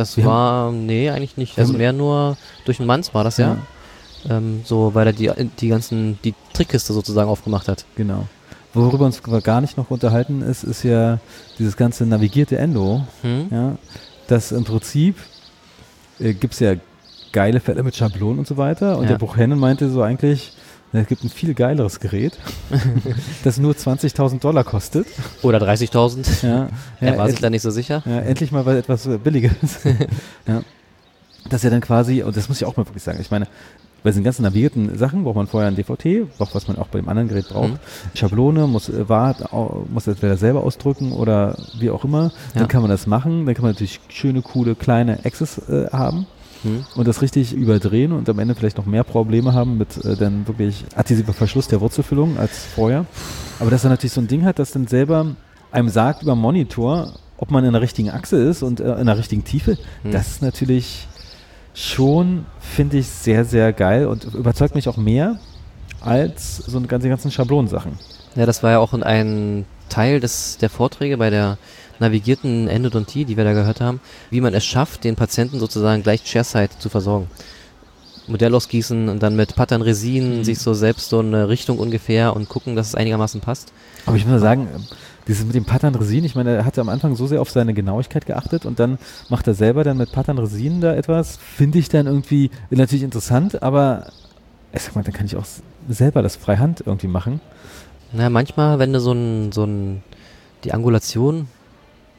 Nee, eigentlich nicht. Also mehr nur durch den Manz war das ja. So, weil er die Trickkiste sozusagen aufgemacht hat.
Genau. Worüber uns gar nicht noch unterhalten ist ja dieses ganze navigierte Endo. Ja, das im Prinzip gibt es ja geile Fälle mit Schablonen und so weiter. Und der Bruchhennen meinte so eigentlich, es gibt ein viel geileres Gerät, das nur $20.000 kostet.
Oder 30.000.
Ja,
er war sich da nicht so sicher.
Ja, endlich mal was etwas Billiges. Ja. Das ist ja dann quasi, und das muss ich auch mal wirklich sagen, ich meine, bei diesen ganzen navigierten Sachen braucht man vorher ein DVT, was man auch bei dem anderen Gerät braucht. Schablone muss das entweder selber ausdrücken oder wie auch immer. Dann kann man das machen. Dann kann man natürlich schöne, coole, kleine Access haben und das richtig überdrehen und am Ende vielleicht noch mehr Probleme haben mit dann wirklich adhesiver Verschluss der Wurzelfüllung als vorher. Aber dass er natürlich so ein Ding hat, das dann selber einem sagt über Monitor, ob man in der richtigen Achse ist und in der richtigen Tiefe, das ist natürlich schon, finde ich, sehr, sehr geil und überzeugt mich auch mehr als so eine ganzen Schablonensachen.
Ja, das war ja auch ein Teil der Vorträge bei der navigierten Endodontie, die wir da gehört haben, wie man es schafft, den Patienten sozusagen gleich chairside zu versorgen. Modell ausgießen und dann mit Pattern Resin sich so selbst so eine Richtung ungefähr und gucken, dass es einigermaßen passt. Aber
ich muss sagen, dieses mit dem Pattern Resin, ich meine, er hatte am Anfang so sehr auf seine Genauigkeit geachtet und dann macht er selber dann mit Pattern Resin da etwas. Finde ich dann irgendwie natürlich interessant, aber ich sag mal, dann kann ich auch selber das freihand irgendwie machen.
Na, manchmal, wenn du die Angulation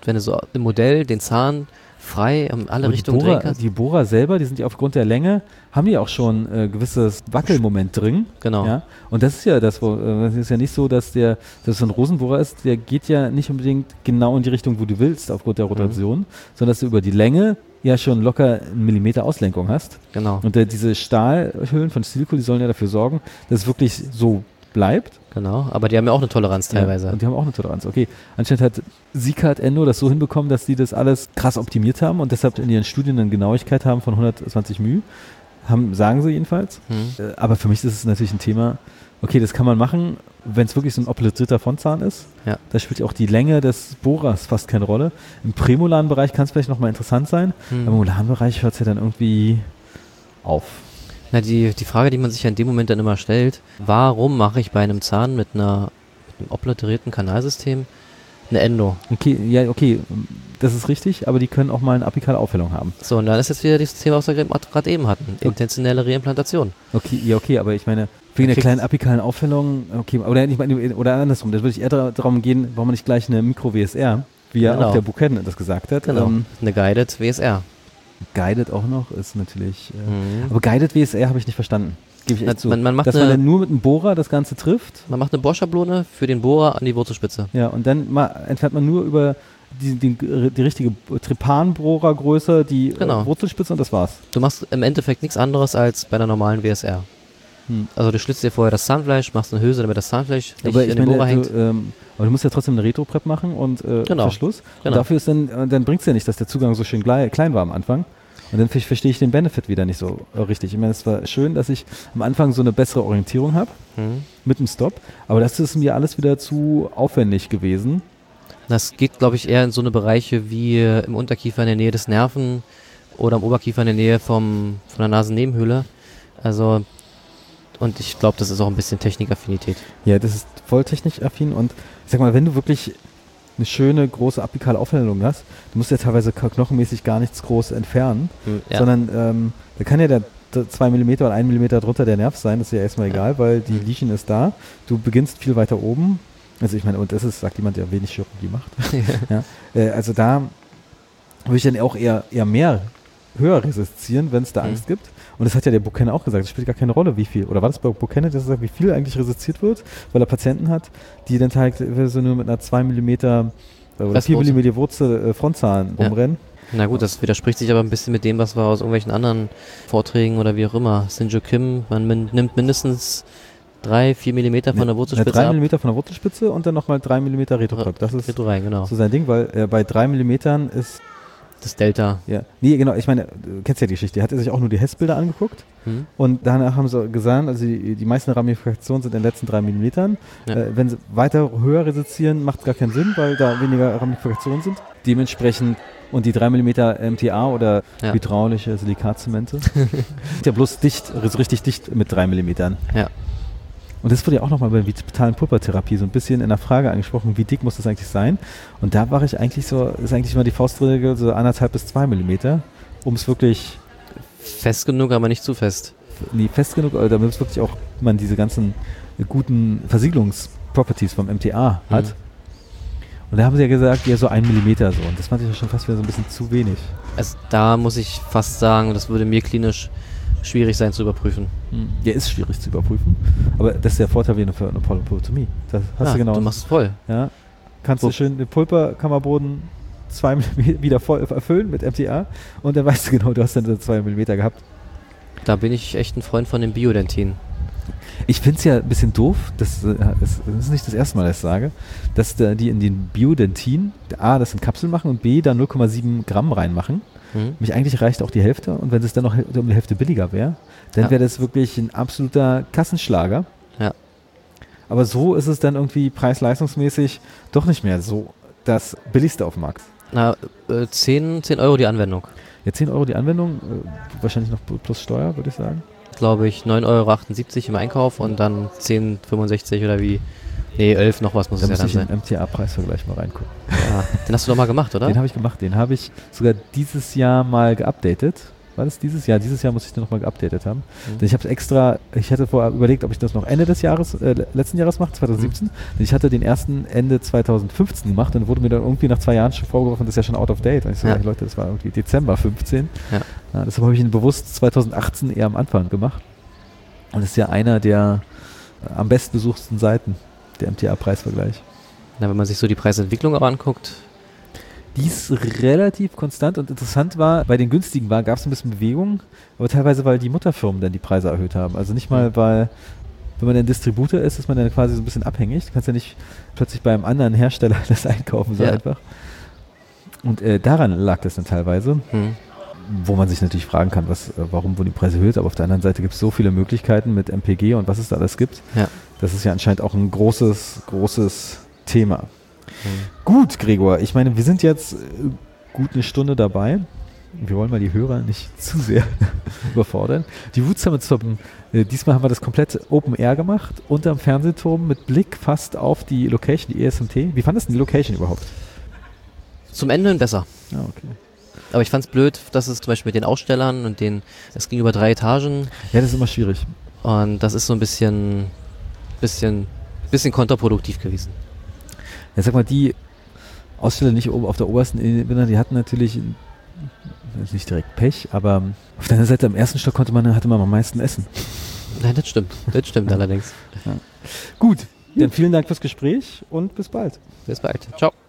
wenn du so im Modell den Zahn frei in alle Richtungen drehen kannst.
Die Bohrer selber, die sind ja aufgrund der Länge, haben die auch schon gewisses Wackelmoment drin.
Genau.
Ja? Und das ist ja das ist ja nicht so, dass so ein Rosenbohrer ist, der geht ja nicht unbedingt genau in die Richtung, wo du willst, aufgrund der Rotation, sondern dass du über die Länge ja schon locker 1 Millimeter Auslenkung hast.
Genau.
Und diese Stahlhüllen von Stilco, die sollen ja dafür sorgen, dass es wirklich so bleibt.
Genau, aber die haben ja auch eine Toleranz teilweise.
Ja, und die haben auch eine Toleranz, okay. Anscheinend hat Sieghart Endo das so hinbekommen, dass die das alles krass optimiert haben und deshalb in ihren Studien eine Genauigkeit haben von 120 μ. Sagen sie jedenfalls. Aber für mich ist es natürlich ein Thema, okay, das kann man machen, wenn es wirklich so ein obliterierter Frontzahn ist.
Ja.
Da spielt ja auch die Länge des Bohrers fast keine Rolle. Im prämolaren Bereich kann es vielleicht nochmal interessant sein, aber im molaren Bereich hört es ja dann irgendwie auf.
Na, die Frage, die man sich ja in dem Moment dann immer stellt, warum mache ich bei einem Zahn mit einem obliterierten Kanalsystem eine Endo?
Okay, das ist richtig, aber die können auch mal eine apikale Aufhellung haben.
So, und dann ist jetzt wieder dieses Thema, was wir gerade eben hatten, intentionelle Reimplantation.
Okay, aber ich meine, wegen der kleinen apikalen Aufhellung, okay, oder andersrum, da würde ich eher darum gehen, warum man nicht gleich eine Mikro-WSR, wie ja auch der Buchanan das gesagt hat.
Genau, eine Guided WSR.
Guided auch noch, ist natürlich, aber Guided WSR habe ich nicht verstanden. Gebe ich echt zu.
Man macht
dass man dann nur mit einem Bohrer das Ganze trifft.
Man macht eine Bohrschablone für den Bohrer an die Wurzelspitze.
Ja, und dann entfernt man nur über die richtige Trepanbohrergröße die Wurzelspitze und das war's.
Du machst im Endeffekt nichts anderes als bei einer normalen WSR. Also du schlitzt dir vorher das Zahnfleisch, machst eine Hülse, damit das Zahnfleisch nicht in den Bohrer hängt.
Aber du musst ja trotzdem eine Retro-Prep machen und Verschluss. Und dafür ist dann bringt es ja nicht, dass der Zugang so schön klein war am Anfang. Und dann verstehe ich den Benefit wieder nicht so richtig. Ich meine, es war schön, dass ich am Anfang so eine bessere Orientierung habe mit dem Stop, aber das ist mir alles wieder zu aufwendig gewesen.
Das geht, glaube ich, eher in so eine Bereiche wie im Unterkiefer in der Nähe des Nerven oder im Oberkiefer in der Nähe von der Nasennebenhöhle. Also, und ich glaube, das ist auch ein bisschen Technikaffinität.
Ja, das ist voll technikaffin und ich sag mal, wenn du wirklich eine schöne, große apikale Aufhellung hast, du musst ja teilweise knochenmäßig gar nichts groß entfernen, sondern da kann ja der 2 mm oder 1 mm drunter der Nerv sein, das ist ja erstmal egal, weil die Lesion ist da. Du beginnst viel weiter oben. Also ich meine, und das ist, sagt jemand, der wenig Chirurgie macht. Also da würde ich dann auch eher höher resistieren, wenn es da Angst gibt. Und das hat ja der Buchanan auch gesagt, es spielt gar keine Rolle, wie viel. Oder war das bei Buchanan, der sagt, wie viel eigentlich resistiert wird, weil er Patienten hat, die dann teilweise nur mit einer 2 mm oder 4 mm Wurzel Frontzahn rumrennen.
Na gut, das widerspricht sich aber ein bisschen mit dem, was wir aus irgendwelchen anderen Vorträgen oder wie auch immer. Sinjo Kim, man nimmt mindestens 3-4 mm von der Wurzelspitze
3 mm von der Wurzelspitze und dann nochmal 3 mm Retroprep. Das ist
genau.
So sein Ding, weil bei 3 mm ist
das Delta.
Ja, nee, genau, ich meine, du kennst ja die Geschichte, hat er sich auch nur die Hessbilder angeguckt und danach haben sie gesagt, also die meisten Ramifikationen sind in den letzten 3 mm. Wenn sie weiter höher resistieren, macht es gar keinen Sinn, weil da weniger Ramifikationen sind. Dementsprechend und die 3 mm MTA oder hydraulische Silikatzemente sind ja bloß richtig dicht mit 3 mm.
Ja.
Und das wurde ja auch nochmal bei der vitalen Pulpertherapie so ein bisschen in der Frage angesprochen, wie dick muss das eigentlich sein? Und da war ich eigentlich ist eigentlich immer die Faustregel so 1,5 bis 2 mm, um es wirklich
fest genug, aber nicht zu fest.
Nee, fest genug, damit es wirklich auch man diese ganzen guten-Versiegelungsproperties vom MTA hat. Und da haben sie ja gesagt, ja so 1 mm so. Und das fand ich ja schon fast wieder so ein bisschen zu wenig.
Also da muss ich fast sagen, das würde mir klinisch schwierig sein zu überprüfen.
Ja, ist schwierig zu überprüfen. Aber das ist der Vorteil wie für eine Pulpotomie. Das hast du genau.
Du machst es voll.
Ja. Kannst du schön den Pulperkammerboden 2 mm wieder voll erfüllen mit MTA und dann weißt du genau, du hast dann 2 mm gehabt.
Da bin ich echt ein Freund von dem Biodentin.
Ich finde es ja ein bisschen doof, das ist nicht das erste Mal, dass ich sage, dass die in den Biodentin A, das in Kapseln machen und B, da 0,7 Gramm reinmachen. Mich eigentlich reicht auch die Hälfte und wenn es dann noch um die Hälfte billiger wäre, dann wäre das wirklich ein absoluter Kassenschlager.
Ja.
Aber so ist es dann irgendwie preis-leistungsmäßig doch nicht mehr so das billigste auf dem Markt.
Na, 10 Euro die Anwendung.
Ja, 10 Euro die Anwendung, wahrscheinlich noch plus Steuer, würde ich sagen.
Glaube ich, 9,78 Euro im Einkauf und dann 10,65 oder wie. Nee, 11 noch was muss es ja dann sein.
Da muss ich im MTA-Preisvergleich mal reingucken.
Ja, den hast du doch mal gemacht, oder?
Den habe ich gemacht. Den habe ich sogar dieses Jahr mal geupdatet. War das dieses Jahr? Dieses Jahr muss ich den nochmal geupdatet haben. Denn ich hatte vorher überlegt, ob ich das noch Ende des Jahres, letzten Jahres mache, 2017. Denn ich hatte den ersten Ende 2015 gemacht und wurde mir dann irgendwie nach 2 Jahren schon vorgeworfen, das ist ja schon out of date. Und ich so, Leute, das war irgendwie Dezember 15. Ja, deshalb habe ich ihn bewusst 2018 eher am Anfang gemacht. Und das ist ja einer der am bestbesuchten Seiten, der MTA-Preisvergleich.
Na, wenn man sich so die Preisentwicklung auch anguckt.
Die ist relativ konstant und interessant war, bei den günstigen Waren gab es ein bisschen Bewegung, aber teilweise, weil die Mutterfirmen dann die Preise erhöht haben. Also nicht mal, weil, wenn man ein Distributor ist man dann quasi so ein bisschen abhängig. Du kannst ja nicht plötzlich bei einem anderen Hersteller das einkaufen, so einfach. Und daran lag das dann teilweise, wo man sich natürlich fragen kann, warum wurden die Preise erhöht, aber auf der anderen Seite gibt es so viele Möglichkeiten mit MPG und was es da alles gibt. Ja. Das ist ja anscheinend auch ein großes Thema. Gut, Gregor, ich meine, wir sind jetzt gut eine Stunde dabei. Wir wollen mal die Hörer nicht zu sehr überfordern. Die Wood Summit diesmal haben wir das komplett Open Air gemacht, unterm Fernsehturm mit Blick fast auf die Location, die ESMT. Wie fandest du die Location überhaupt?
Zum Ende hin besser.
Ah, okay.
Aber ich fand es blöd, dass es zum Beispiel mit den Ausstellern und es ging über 3 Etagen.
Ja, das ist immer schwierig.
Und das ist so ein bisschen kontraproduktiv gewesen.
Ja, sag mal, die Aussteller nicht oben auf der obersten Ebene, die hatten natürlich nicht direkt Pech, aber auf der anderen Seite am ersten Stock hatte man am meisten Essen.
Nein, das stimmt. Das stimmt allerdings.
Ja. Gut, dann vielen Dank fürs Gespräch und bis bald.
Bis bald. Ciao.